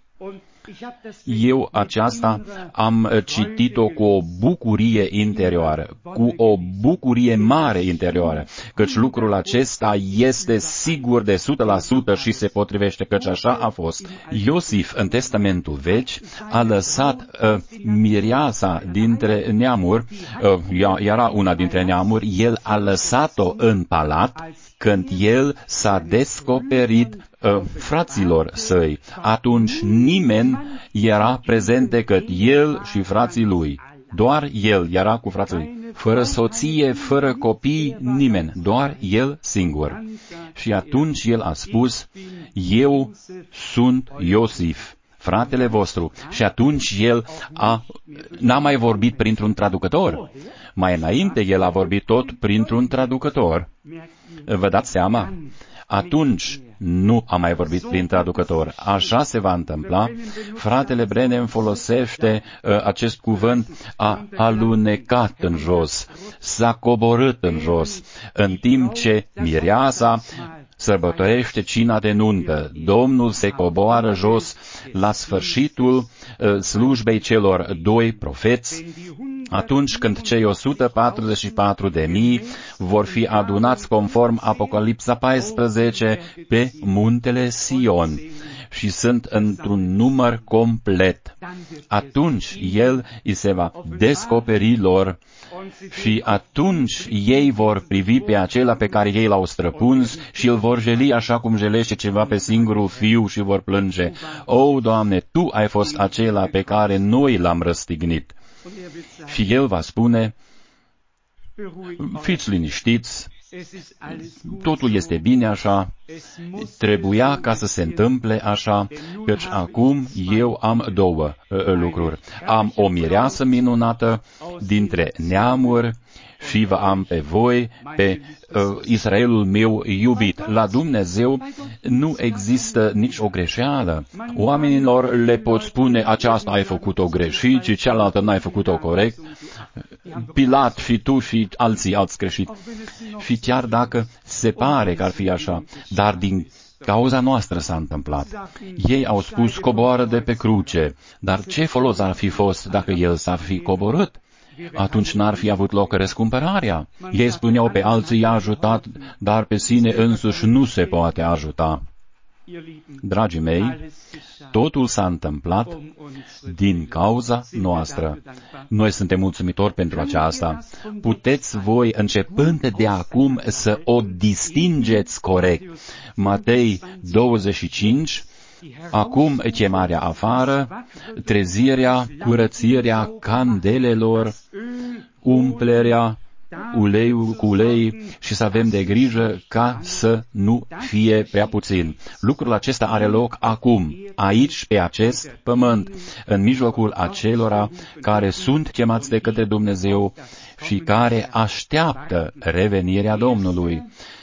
Eu aceasta am citit-o cu o bucurie interioară, cu o bucurie mare interioară, căci lucrul acesta este sigur de 100% și se potrivește, căci așa a fost. Iosif, în Testamentul Vechi, a lăsat mireasa dintre neamuri, era una dintre neamuri, el a lăsat-o în palat, când el s-a descoperit fraților săi. Atunci nimeni era prezent decât el și frații lui. Doar el era cu frații lui. Fără soție, fără copii, nimeni. Doar el singur. Și atunci el a spus, eu sunt Iosif, fratele vostru. Și atunci el n-a mai vorbit printr-un traducător. Mai înainte el a vorbit tot printr-un traducător. Vă dați seama? Atunci nu a mai vorbit prin traducător. Așa se va întâmpla. Fratele Branham folosește acest cuvânt, a alunecat în jos, s-a coborât în jos, în timp ce mireasa sărbătorește cina de nuntă. Domnul se coboară jos la sfârșitul slujbei celor doi profeți, atunci când cei 144.000 vor fi adunați conform Apocalipsa 14 pe muntele Sion și sunt într-un număr complet. Atunci el îi se va descoperi lor și atunci ei vor privi pe acela pe care ei l-au străpuns și îl vor jeli așa cum jelește ceva pe singurul fiu și vor plânge. O, Doamne, Tu ai fost acela pe care noi l-am răstignit. Și el va spune, fiți liniștiți, totul este bine așa, trebuia ca să se întâmple așa, căci acum eu am două lucruri. Am o mireasă minunată dintre neamuri și vă am pe voi, pe Israelul meu iubit. La Dumnezeu nu există nici o greșeală. Oamenilor le pot spune, aceasta ai făcut-o greșit și cealaltă n-ai făcut-o corect. Pilat și tu și alții ați greșit. Și chiar dacă se pare că ar fi așa, dar din cauza noastră s-a întâmplat. Ei au spus, coboară de pe cruce, dar ce folos ar fi fost dacă el s-ar fi coborât? Atunci n-ar fi avut loc răscumpărarea. Ei spuneau, pe alții i-a ajutat, dar pe sine însuși nu se poate ajuta. Dragii mei, totul s-a întâmplat din cauza noastră. Noi suntem mulțumitori pentru aceasta. Puteți voi, începând de acum, să o distingeți corect. Matei 25, acum chemarea afară, trezirea, curățirea candelelor, umplerea cu ulei și să avem de grijă ca să nu fie prea puțin. Lucrul acesta are loc acum, aici, pe acest pământ, în mijlocul acelora care sunt chemați de către Dumnezeu și care așteaptă revenirea Domnului.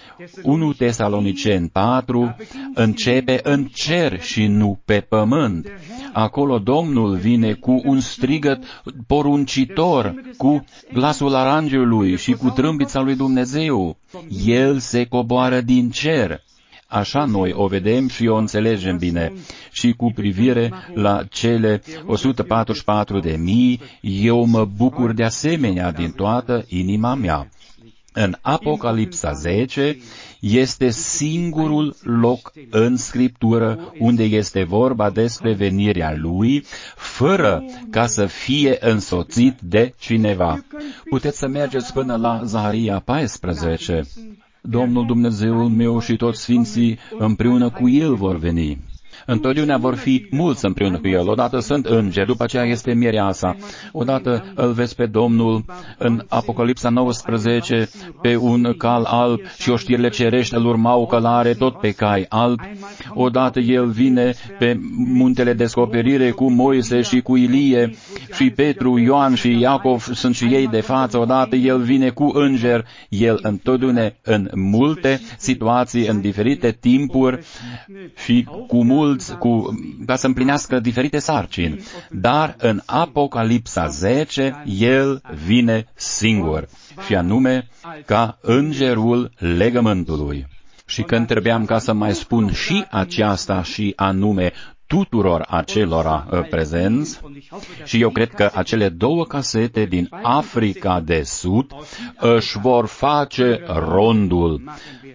1 Tesaloniceni 4 începe în cer și nu pe pământ. Acolo Domnul vine cu un strigăt poruncitor, cu glasul arangelui și cu trâmbița lui Dumnezeu. El se coboară din cer. Așa noi o vedem și o înțelegem bine. Și cu privire la cele 144.000, eu mă bucur de asemenea din toată inima mea. În Apocalipsa 10 este singurul loc în Scriptură unde este vorba despre venirea Lui, fără ca să fie însoțit de cineva. Puteți să mergeți până la Zaharia 14. Domnul Dumnezeul meu și toți sfinții împreună cu El vor veni. Întotdeauna vor fi mulți împreună cu el. Odată sunt îngeri, după aceea este mireasa. Odată îl vezi pe Domnul în Apocalipsa 19 pe un cal alb și oștirile cerești îl urmau călare tot pe cai albi. Odată el vine pe muntele descoperire cu Moise și cu Ilie și Petru, Ioan și Iacov sunt și ei de față. Odată el vine cu îngeri. El întotdeauna în multe situații, în diferite timpuri și cu mulți, ca să împlinească diferite sarcini. Dar în Apocalipsa 10, el vine singur, și anume ca îngerul legământului. Și când trebuiam ca să mai spun și aceasta și anume tuturor acelora prezenți, și eu cred că acele 2 casete din Africa de Sud își vor face rondul,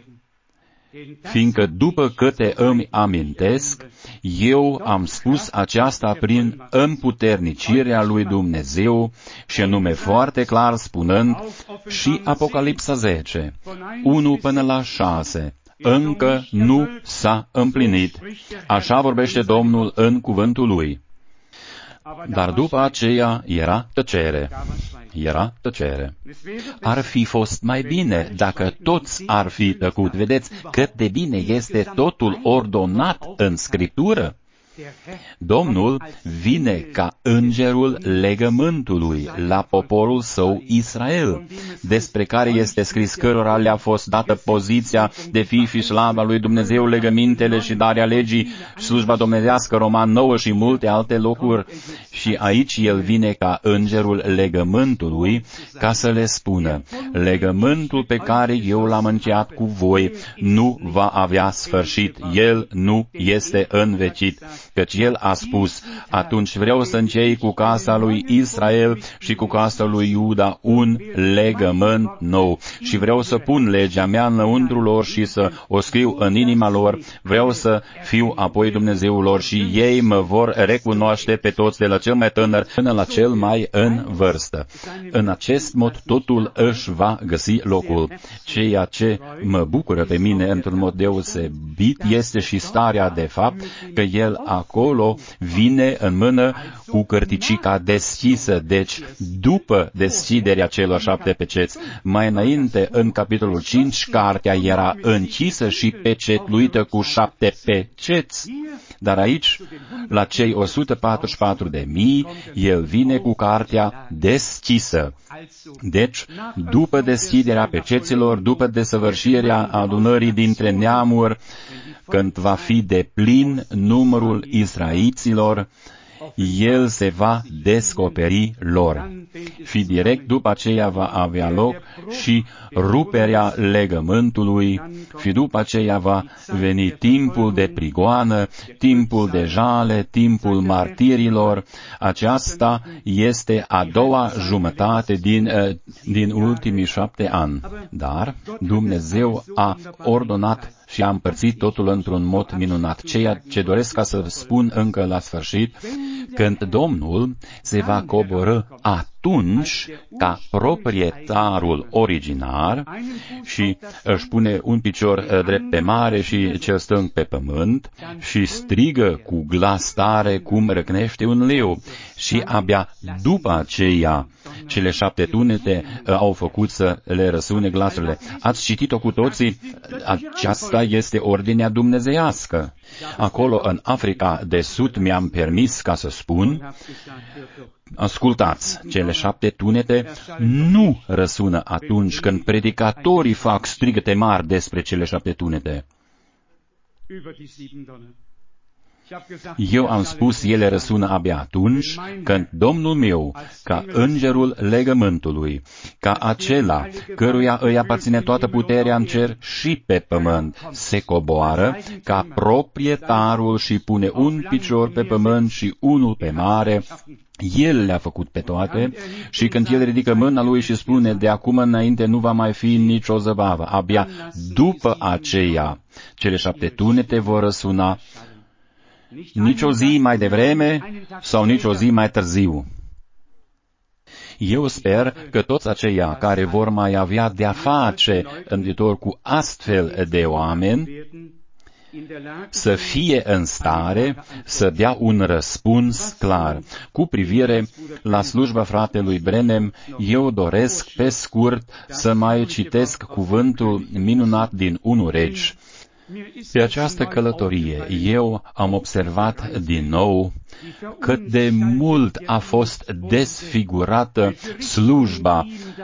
fiindcă după câte îmi amintesc, eu am spus aceasta prin împuternicirea lui Dumnezeu și anume foarte clar spunând și Apocalipsa 10, 1 până la 6, încă nu s-a împlinit. Așa vorbește Domnul în cuvântul lui. Dar după aceea era tăcere. Era tăcere. Ar fi fost mai bine dacă toți ar fi tăcut. Vedeți cât de bine este totul ordonat în Scriptură? Domnul vine ca îngerul legământului la poporul său Israel, despre care este scris cărora le-a fost dată poziția de fi și slava lui Dumnezeu, legămintele și darea legii, slujba domnezească, Roman 9 și multe alte locuri. Și aici el vine ca îngerul legământului ca să le spună: legământul pe care eu l-am încheiat cu voi nu va avea sfârșit, el nu este învecit. Căci el a spus: atunci vreau să închei cu casa lui Israel și cu casa lui Iuda un legământ nou. Și vreau să pun legea mea înăuntru lor și să o scriu în inima lor. Vreau să fiu apoi Dumnezeul lor și ei mă vor recunoaște pe toți, de la cel mai tânăr până la cel mai în vârstă. În acest mod totul își va găsi locul. Ceea ce mă bucură pe mine într-un mod deosebit este și starea de fapt că el acolo vine în mână cu cărticica deschisă, deci după deschiderea celor 7 peceți. Mai înainte, în capitolul 5, cartea era închisă și pecetluită cu 7 peceți. Dar aici, la cei 144.000, el vine cu cartea deschisă. Deci, după deschiderea peceților, după desăvârșirea adunării dintre neamuri, când va fi de plin numărul israeliților, el se va descoperi lor. Și direct după aceea va avea loc și ruperea legământului și după aceea va veni timpul de prigoană, timpul de jale, timpul martirilor. Aceasta este a doua jumătate din ultimii 7 ani. Dar Dumnezeu a ordonat și a împărțit totul într-un mod minunat. Ceea ce doresc ca să spun încă la sfârșit, când Domnul se va coborî atunci ca proprietarul originar și își pune un picior drept pe mare și cel stâng pe pământ și strigă cu glas tare cum răcnește un leu. Și abia după aceea cele 7 tunete au făcut să le răsune glasurile. Ați citit-o cu toții? Aceasta este ordinea dumnezeiască. Acolo, în Africa de Sud, mi-am permis ca să spun: ascultați, cele 7 tunete nu răsună atunci când predicatorii fac strigăte mari despre cele 7 tunete. Eu am spus, ele răsună abia atunci când Domnul meu, ca îngerul legământului, ca acela căruia îi aparține toată puterea în cer și pe pământ, se coboară ca proprietarul și pune un picior pe pământ și unul pe mare. El le-a făcut pe toate și când el ridică mâna lui și spune: de acum înainte nu va mai fi nicio zăbavă, abia după aceea cele 7 tunete vor răsuna, nici o zi mai devreme sau nici o zi mai târziu. Eu sper că toți aceia care vor mai avea de-a face în viitor cu astfel de oameni să fie în stare să dea un răspuns clar. Cu privire la slujba fratelui Branham, eu doresc pe scurt să mai citesc cuvântul minunat din 1 Regi. Pe această călătorie eu am observat din nou cât de mult a fost desfigurată slujba,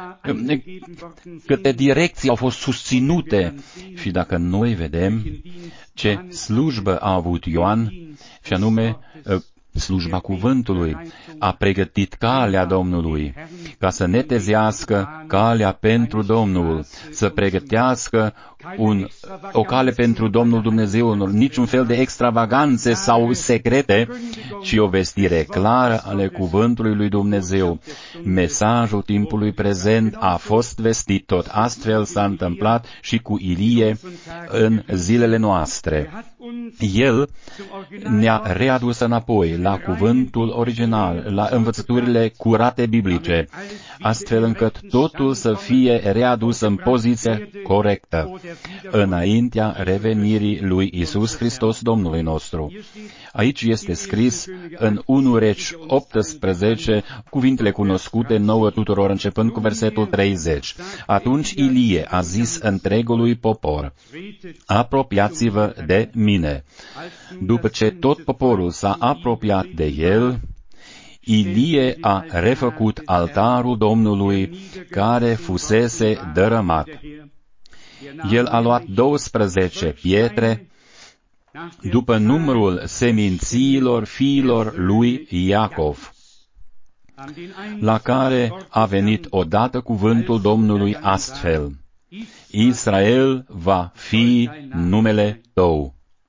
câte direcții au fost susținute. Și dacă noi vedem ce slujbă a avut Ioan, și anume slujba cuvântului, a pregătit calea Domnului, ca să netezească calea pentru Domnul, să pregătească o cale pentru Domnul Dumnezeu, niciun fel de extravaganțe sau secrete, ci o vestire clară ale cuvântului lui Dumnezeu. Mesajul timpului prezent a fost vestit, tot astfel s-a întâmplat și cu Ilie în zilele noastre. El ne-a readus înapoi la cuvântul original, la învățăturile curate biblice, astfel încât totul să fie readus în poziție corectă, înaintea revenirii lui Iisus Hristos, Domnului nostru. Aici este scris în 1 Regi 18 cuvintele cunoscute nouă tuturor, începând cu versetul 30. Atunci Ilie a zis întregului popor: apropiați-vă de mine. După ce tot poporul s-a apropiat de el, Ilie a refăcut altarul Domnului care fusese dărâmat. El a luat 12 pietre, după numărul semințiilor fiilor lui Iacov, la care a venit odată cuvântul Domnului astfel: Israel va fi numele tău.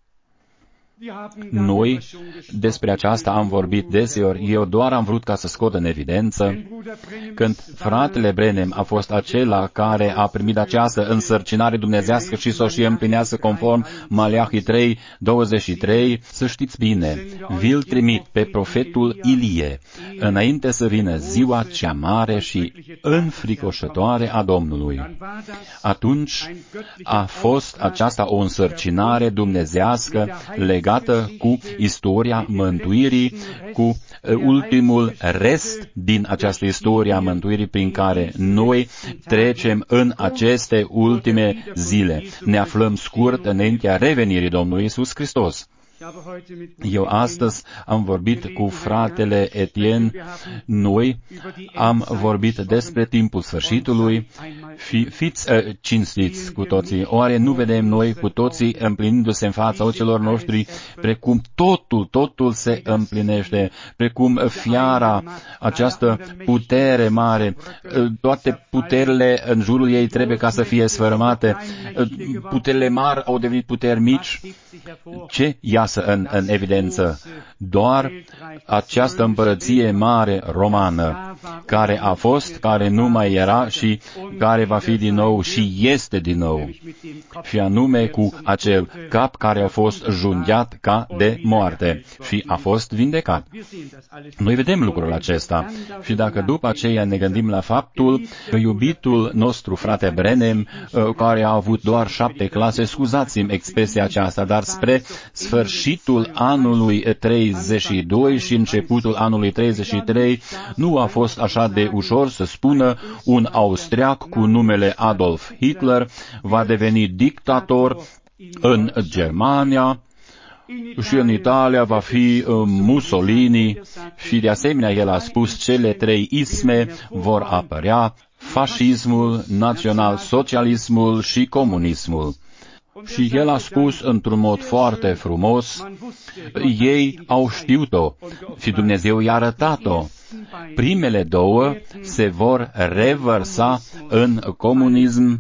Noi despre aceasta am vorbit deseori, eu doar am vrut ca să scot în evidență când fratele Branham a fost acela care a primit această însărcinare dumnezească și să o și împlinească conform Maleahi 3:23, să știți bine, vi-l trimit pe profetul Ilie, înainte să vină ziua cea mare și înfricoșătoare a Domnului. Atunci a fost aceasta o însărcinare dumnezească legată cu istoria mântuirii, cu ultimul rest din această istorie a mântuirii prin care noi trecem în aceste ultime zile. Ne aflăm scurt înaintea revenirii Domnului Iisus Hristos. Eu astăzi am vorbit cu fratele Etienne, noi am vorbit despre timpul sfârșitului. Fiți cinstiți cu toții, oare nu vedem noi cu toții împlinindu-se în fața ochilor noștri, precum totul se împlinește, precum fiara, această putere mare, toate puterile în jurul ei trebuie ca să fie sfărâmate, puterile mari au devenit puteri mici. Ce iasă în evidență? Doar această împărăție mare romană, care a fost, care nu mai era și care va fi din nou și este din nou, și anume cu acel cap care a fost junghiat ca de moarte și a fost vindecat. Noi vedem lucrul acesta și dacă după aceea ne gândim la faptul că iubitul nostru frate Branham, care a avut doar 7 clase, scuzați-mi expresia aceasta, dar spre sfârșitul anului 32 și începutul anului 33, nu a fost așa de ușor să spună un austriac cu numele Adolf Hitler va deveni dictator în Germania și în Italia va fi Mussolini și de asemenea el a spus cele 3 isme vor apărea: fascismul, național-socialismul și comunismul. Și el a spus într-un mod foarte frumos, ei au știut-o și Dumnezeu i-a arătat-o. Primele 2 se vor revărsa în comunism,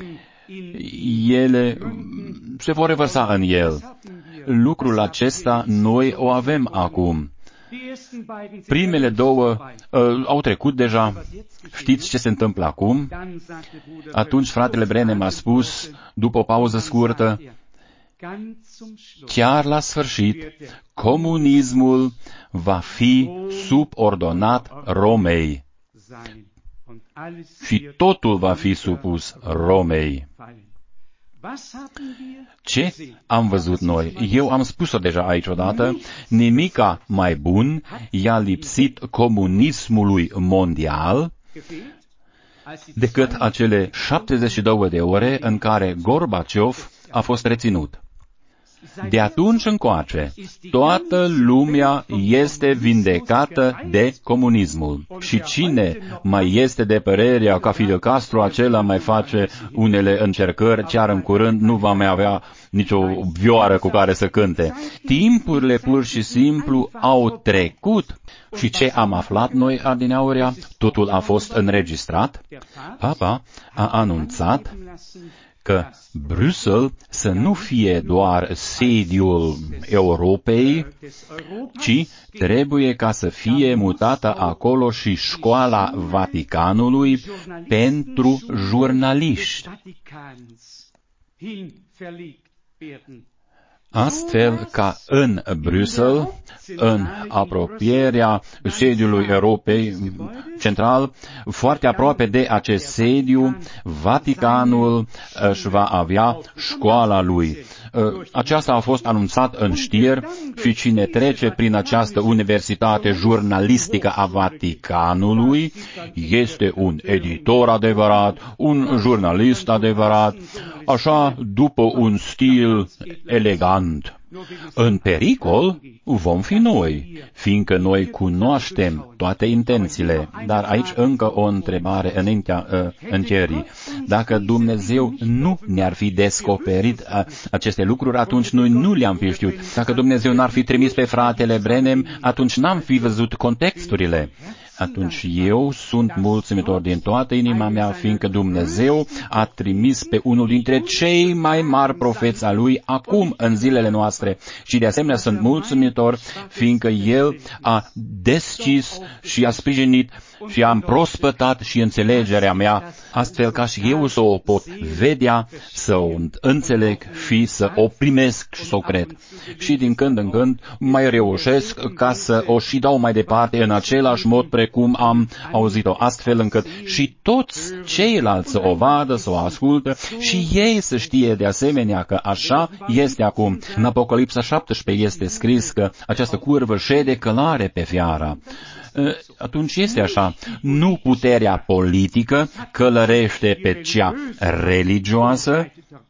ele se vor revărsa în el. Lucrul acesta noi o avem acum. Primele 2 au trecut deja. Știți ce se întâmplă acum? Atunci fratele Branham a spus, după o pauză scurtă, chiar la sfârșit, comunismul va fi subordonat Romei și totul va fi supus Romei. Ce am văzut noi? Eu am spus-o deja aici odată, nimica mai bun i-a lipsit comunismului mondial decât acele 72 de ore în care Gorbaciov a fost reținut. De atunci încoace, toată lumea este vindecată de comunismul. Și cine mai este de părerea ca Fidel Castro, acela mai face unele încercări, chiar în curând nu va mai avea nicio vioară cu care să cânte. Timpurile pur și simplu au trecut. Și ce am aflat noi adineaurea? Totul a fost înregistrat. Papa a anunțat că Bruxelles să nu fie doar sediul Europei, ci trebuie ca să fie mutată acolo și școala Vaticanului pentru jurnaliști. Astfel ca în Bruxelles, în apropierea sediului Europei Central, foarte aproape de acest sediu, Vaticanul își va avea școala lui. Aceasta a fost anunțat în știri și cine trece prin această universitate jurnalistică a Vaticanului este un editor adevărat, un jurnalist adevărat, așa după un stil elegant. În pericol vom fi noi, fiindcă noi cunoaștem toate intențiile. Dar aici încă o întrebare înaintea încheierii. Dacă Dumnezeu nu ne-ar fi descoperit aceste lucruri, atunci noi nu le-am fi știut. Dacă Dumnezeu n-ar fi trimis pe fratele Branham, atunci n-am fi văzut contexturile. Atunci eu sunt mulțumitor din toată inima mea, fiindcă Dumnezeu a trimis pe unul dintre cei mai mari profeți a Lui acum în zilele noastre. Și de asemenea sunt mulțumitor, fiindcă El a descis și a sprijinit și a împrospătat și înțelegerea mea, astfel ca și eu să o pot vedea, să o înțeleg și să o primesc și să o cred. Și din când în când mai reușesc ca să o și dau mai departe în același mod precum am auzit-o, astfel încât și toți ceilalți să o vadă, să o ascultă și ei să știe de asemenea că așa este acum. În Apocalipsa 17 este scris că această curvă șede călare pe fiara. Atunci este așa, nu puterea politică călărește pe cea religioasă,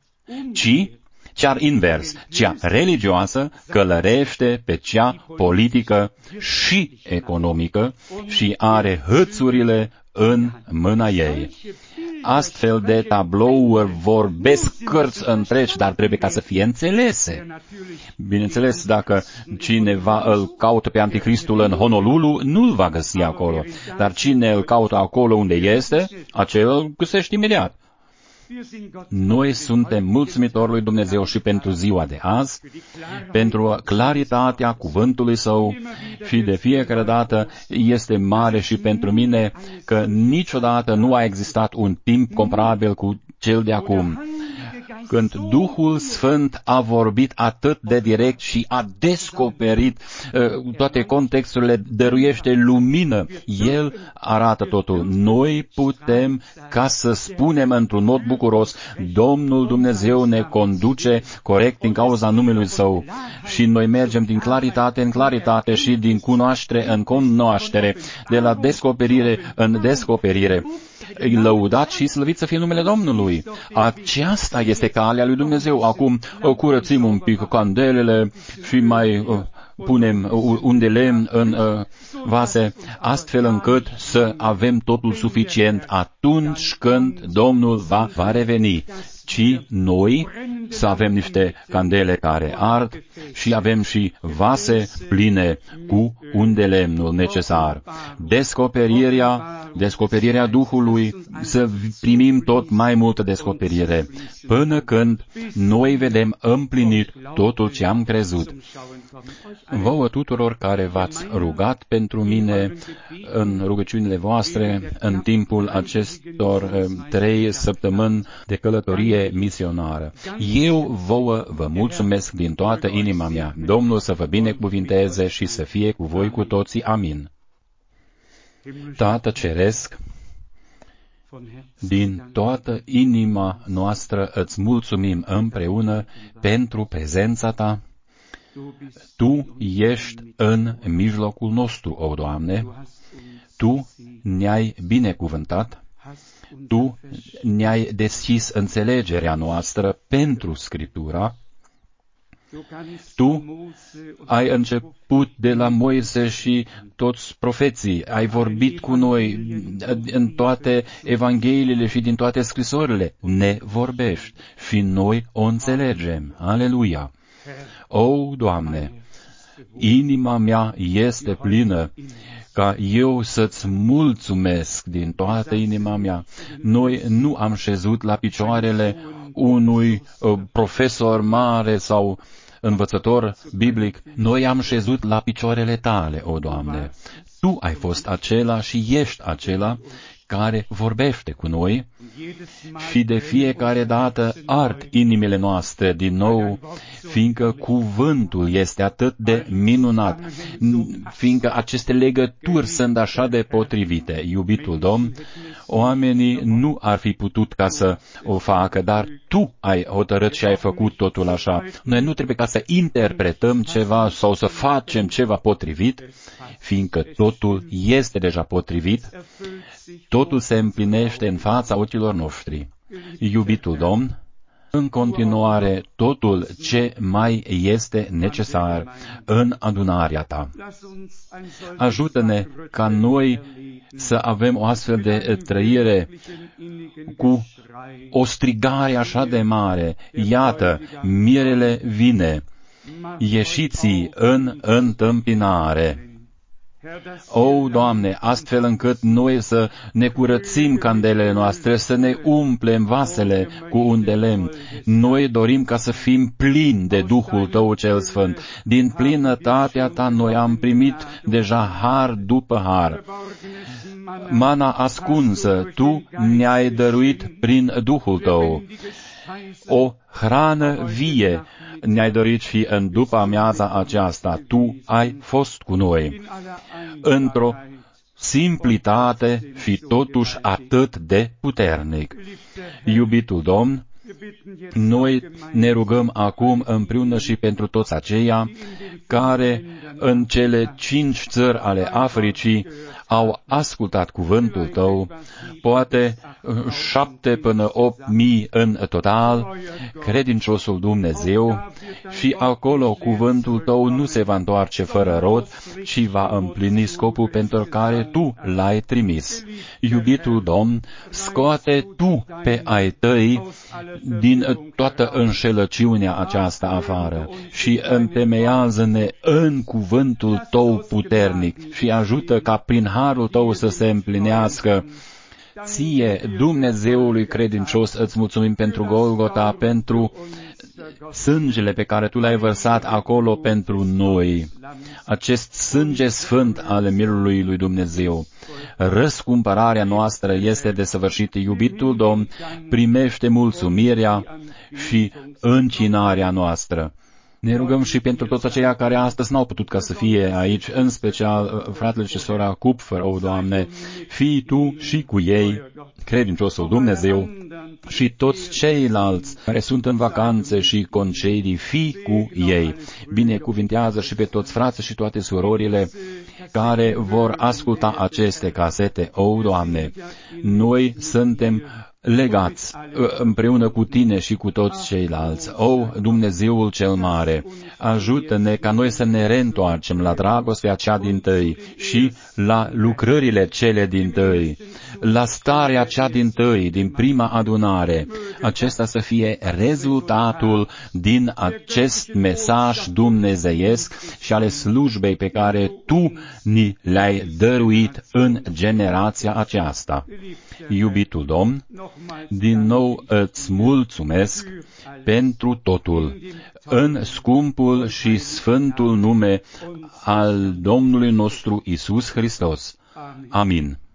ci cea invers, cea religioasă călărește pe cea politică și economică și are hâțurile în mâna ei. Astfel de tablouri vorbesc cărți întregi, dar trebuie ca să fie înțelese. Bineînțeles, dacă cineva îl caută pe Anticristul în Honolulu, nu-l va găsi acolo. Dar cine îl caută acolo unde este, acel îl găsește imediat. Noi suntem mulțumitori lui Dumnezeu și pentru ziua de azi, pentru claritatea cuvântului Său și de fiecare dată este mare și pentru mine că niciodată nu a existat un timp comparabil cu cel de acum, când Duhul Sfânt a vorbit atât de direct și a descoperit toate contexturile, dăruiește lumină. El arată totul. Noi putem ca să spunem într-un mod bucuros, Domnul Dumnezeu ne conduce corect din cauza numelui Său și noi mergem din claritate în claritate și din cunoaștere în cunoaștere, de la descoperire în descoperire. Lăudat și slăvit să fie numele Domnului. Aceasta este calea lui Dumnezeu. Acum curățim un pic candelele și mai punem un de lemn în vase, astfel încât să avem totul suficient atunci când Domnul va reveni. Ci noi să avem niște candele care ard și avem și vase pline cu un de lemnul necesar. Descoperirea Duhului, să primim tot mai multă descoperire, până când noi vedem împlinit totul ce am crezut. Vouă tuturor care v-ați rugat pentru mine în rugăciunile voastre în timpul acestor 3 săptămâni de călătorie misionară. Eu vă mulțumesc din toată inima mea. Domnul să vă binecuvinteze și să fie cu voi cu toții. Amin. Tată Ceresc, Din toată inima noastră îți mulțumim împreună pentru prezența Ta. Tu ești în mijlocul nostru, o Doamne. Tu ne-ai binecuvântat. Tu ne-ai deschis înțelegerea noastră pentru Scriptura. Tu ai început de la Moise și toți profeții, ai vorbit cu noi în toate evangheliile și din toate scrisorile. Ne vorbești și noi o înțelegem. Aleluia! O, Doamne, inima mea este plină ca eu să-ți mulțumesc din toată inima mea. Noi nu am șezut la picioarele unui profesor mare sau învățător biblic. Noi am șezut la picioarele Tale, o Doamne. Tu ai fost acela și ești acela care vorbește cu noi și de fiecare dată ard inimile noastre din nou, fiindcă cuvântul este atât de minunat, fiindcă aceste legături sunt așa de potrivite. Iubitul Domn, oamenii nu ar fi putut ca să o facă, dar Tu ai hotărât și ai făcut totul așa. Noi nu trebuie ca să interpretăm ceva sau să facem ceva potrivit, fiindcă totul este deja potrivit, totul se împlinește în fața ochilor noștri. Iubitul Domn, în continuare totul ce mai este necesar în adunarea Ta. Ajută-ne ca noi să avem o astfel de trăire cu o strigare așa de mare. Iată, mirele vine, ieșiți în întâmpinare. O, Doamne, astfel încât noi să ne curățim candelele noastre, să ne umplem vasele cu un de lemn. Noi dorim ca să fim plini de Duhul Tău cel Sfânt. Din plinătatea Ta noi am primit deja har după har. Mana ascunsă Tu ne-ai dăruit prin Duhul Tău. O hrană vie ne-ai dorit și în după amiaza aceasta. Tu ai fost cu noi într-o simplitate și totuși atât de puternic. Iubitul Domn, noi ne rugăm acum împreună și pentru toți aceia care în cele 5 țări ale Africii au ascultat cuvântul Tău, poate 7 până 8.000 în total, credinciosul Dumnezeu, și acolo cuvântul Tău nu se va întoarce fără rod, ci va împlini scopul pentru care Tu l-ai trimis. Iubitul Domn, scoate Tu pe ai Tăi din toată înșelăciunea aceasta afară și întemeiază-ne în cuvântul Tău puternic și ajută ca prin harul Tău să se împlinească. Ție, Dumnezeului credincios, îți mulțumim pentru Golgota, pentru sângele pe care Tu l-ai vărsat acolo pentru noi. Acest sânge sfânt al mielului lui Dumnezeu. Răscumpărarea noastră este desăvârșită. Iubitul Domn, primește mulțumirea și încinarea noastră. Ne rugăm și pentru toți aceia care astăzi n-au putut ca să fie aici, în special fratele și sora Kupfer, o Doamne, fii Tu și cu ei, credinciosul Dumnezeu, și toți ceilalți care sunt în vacanțe și concedii, fii cu ei. Binecuvintează și pe toți frații și toate surorile care vor asculta aceste casete, o Doamne. Noi suntem legați împreună cu Tine și cu toți ceilalți. O, Dumnezeul cel mare, ajută-ne ca noi să ne reîntoarcem la dragostea cea dintâi și la lucrările cele dintâi, la starea cea dintâi, din prima adunare. Acesta să fie rezultatul din acest mesaj dumnezeiesc și ale slujbei pe care Tu ni le-ai dăruit în generația aceasta. Iubitul Domn, din nou îți mulțumesc pentru totul, în scumpul și sfântul nume al Domnului nostru Iisus Hristos. Amin.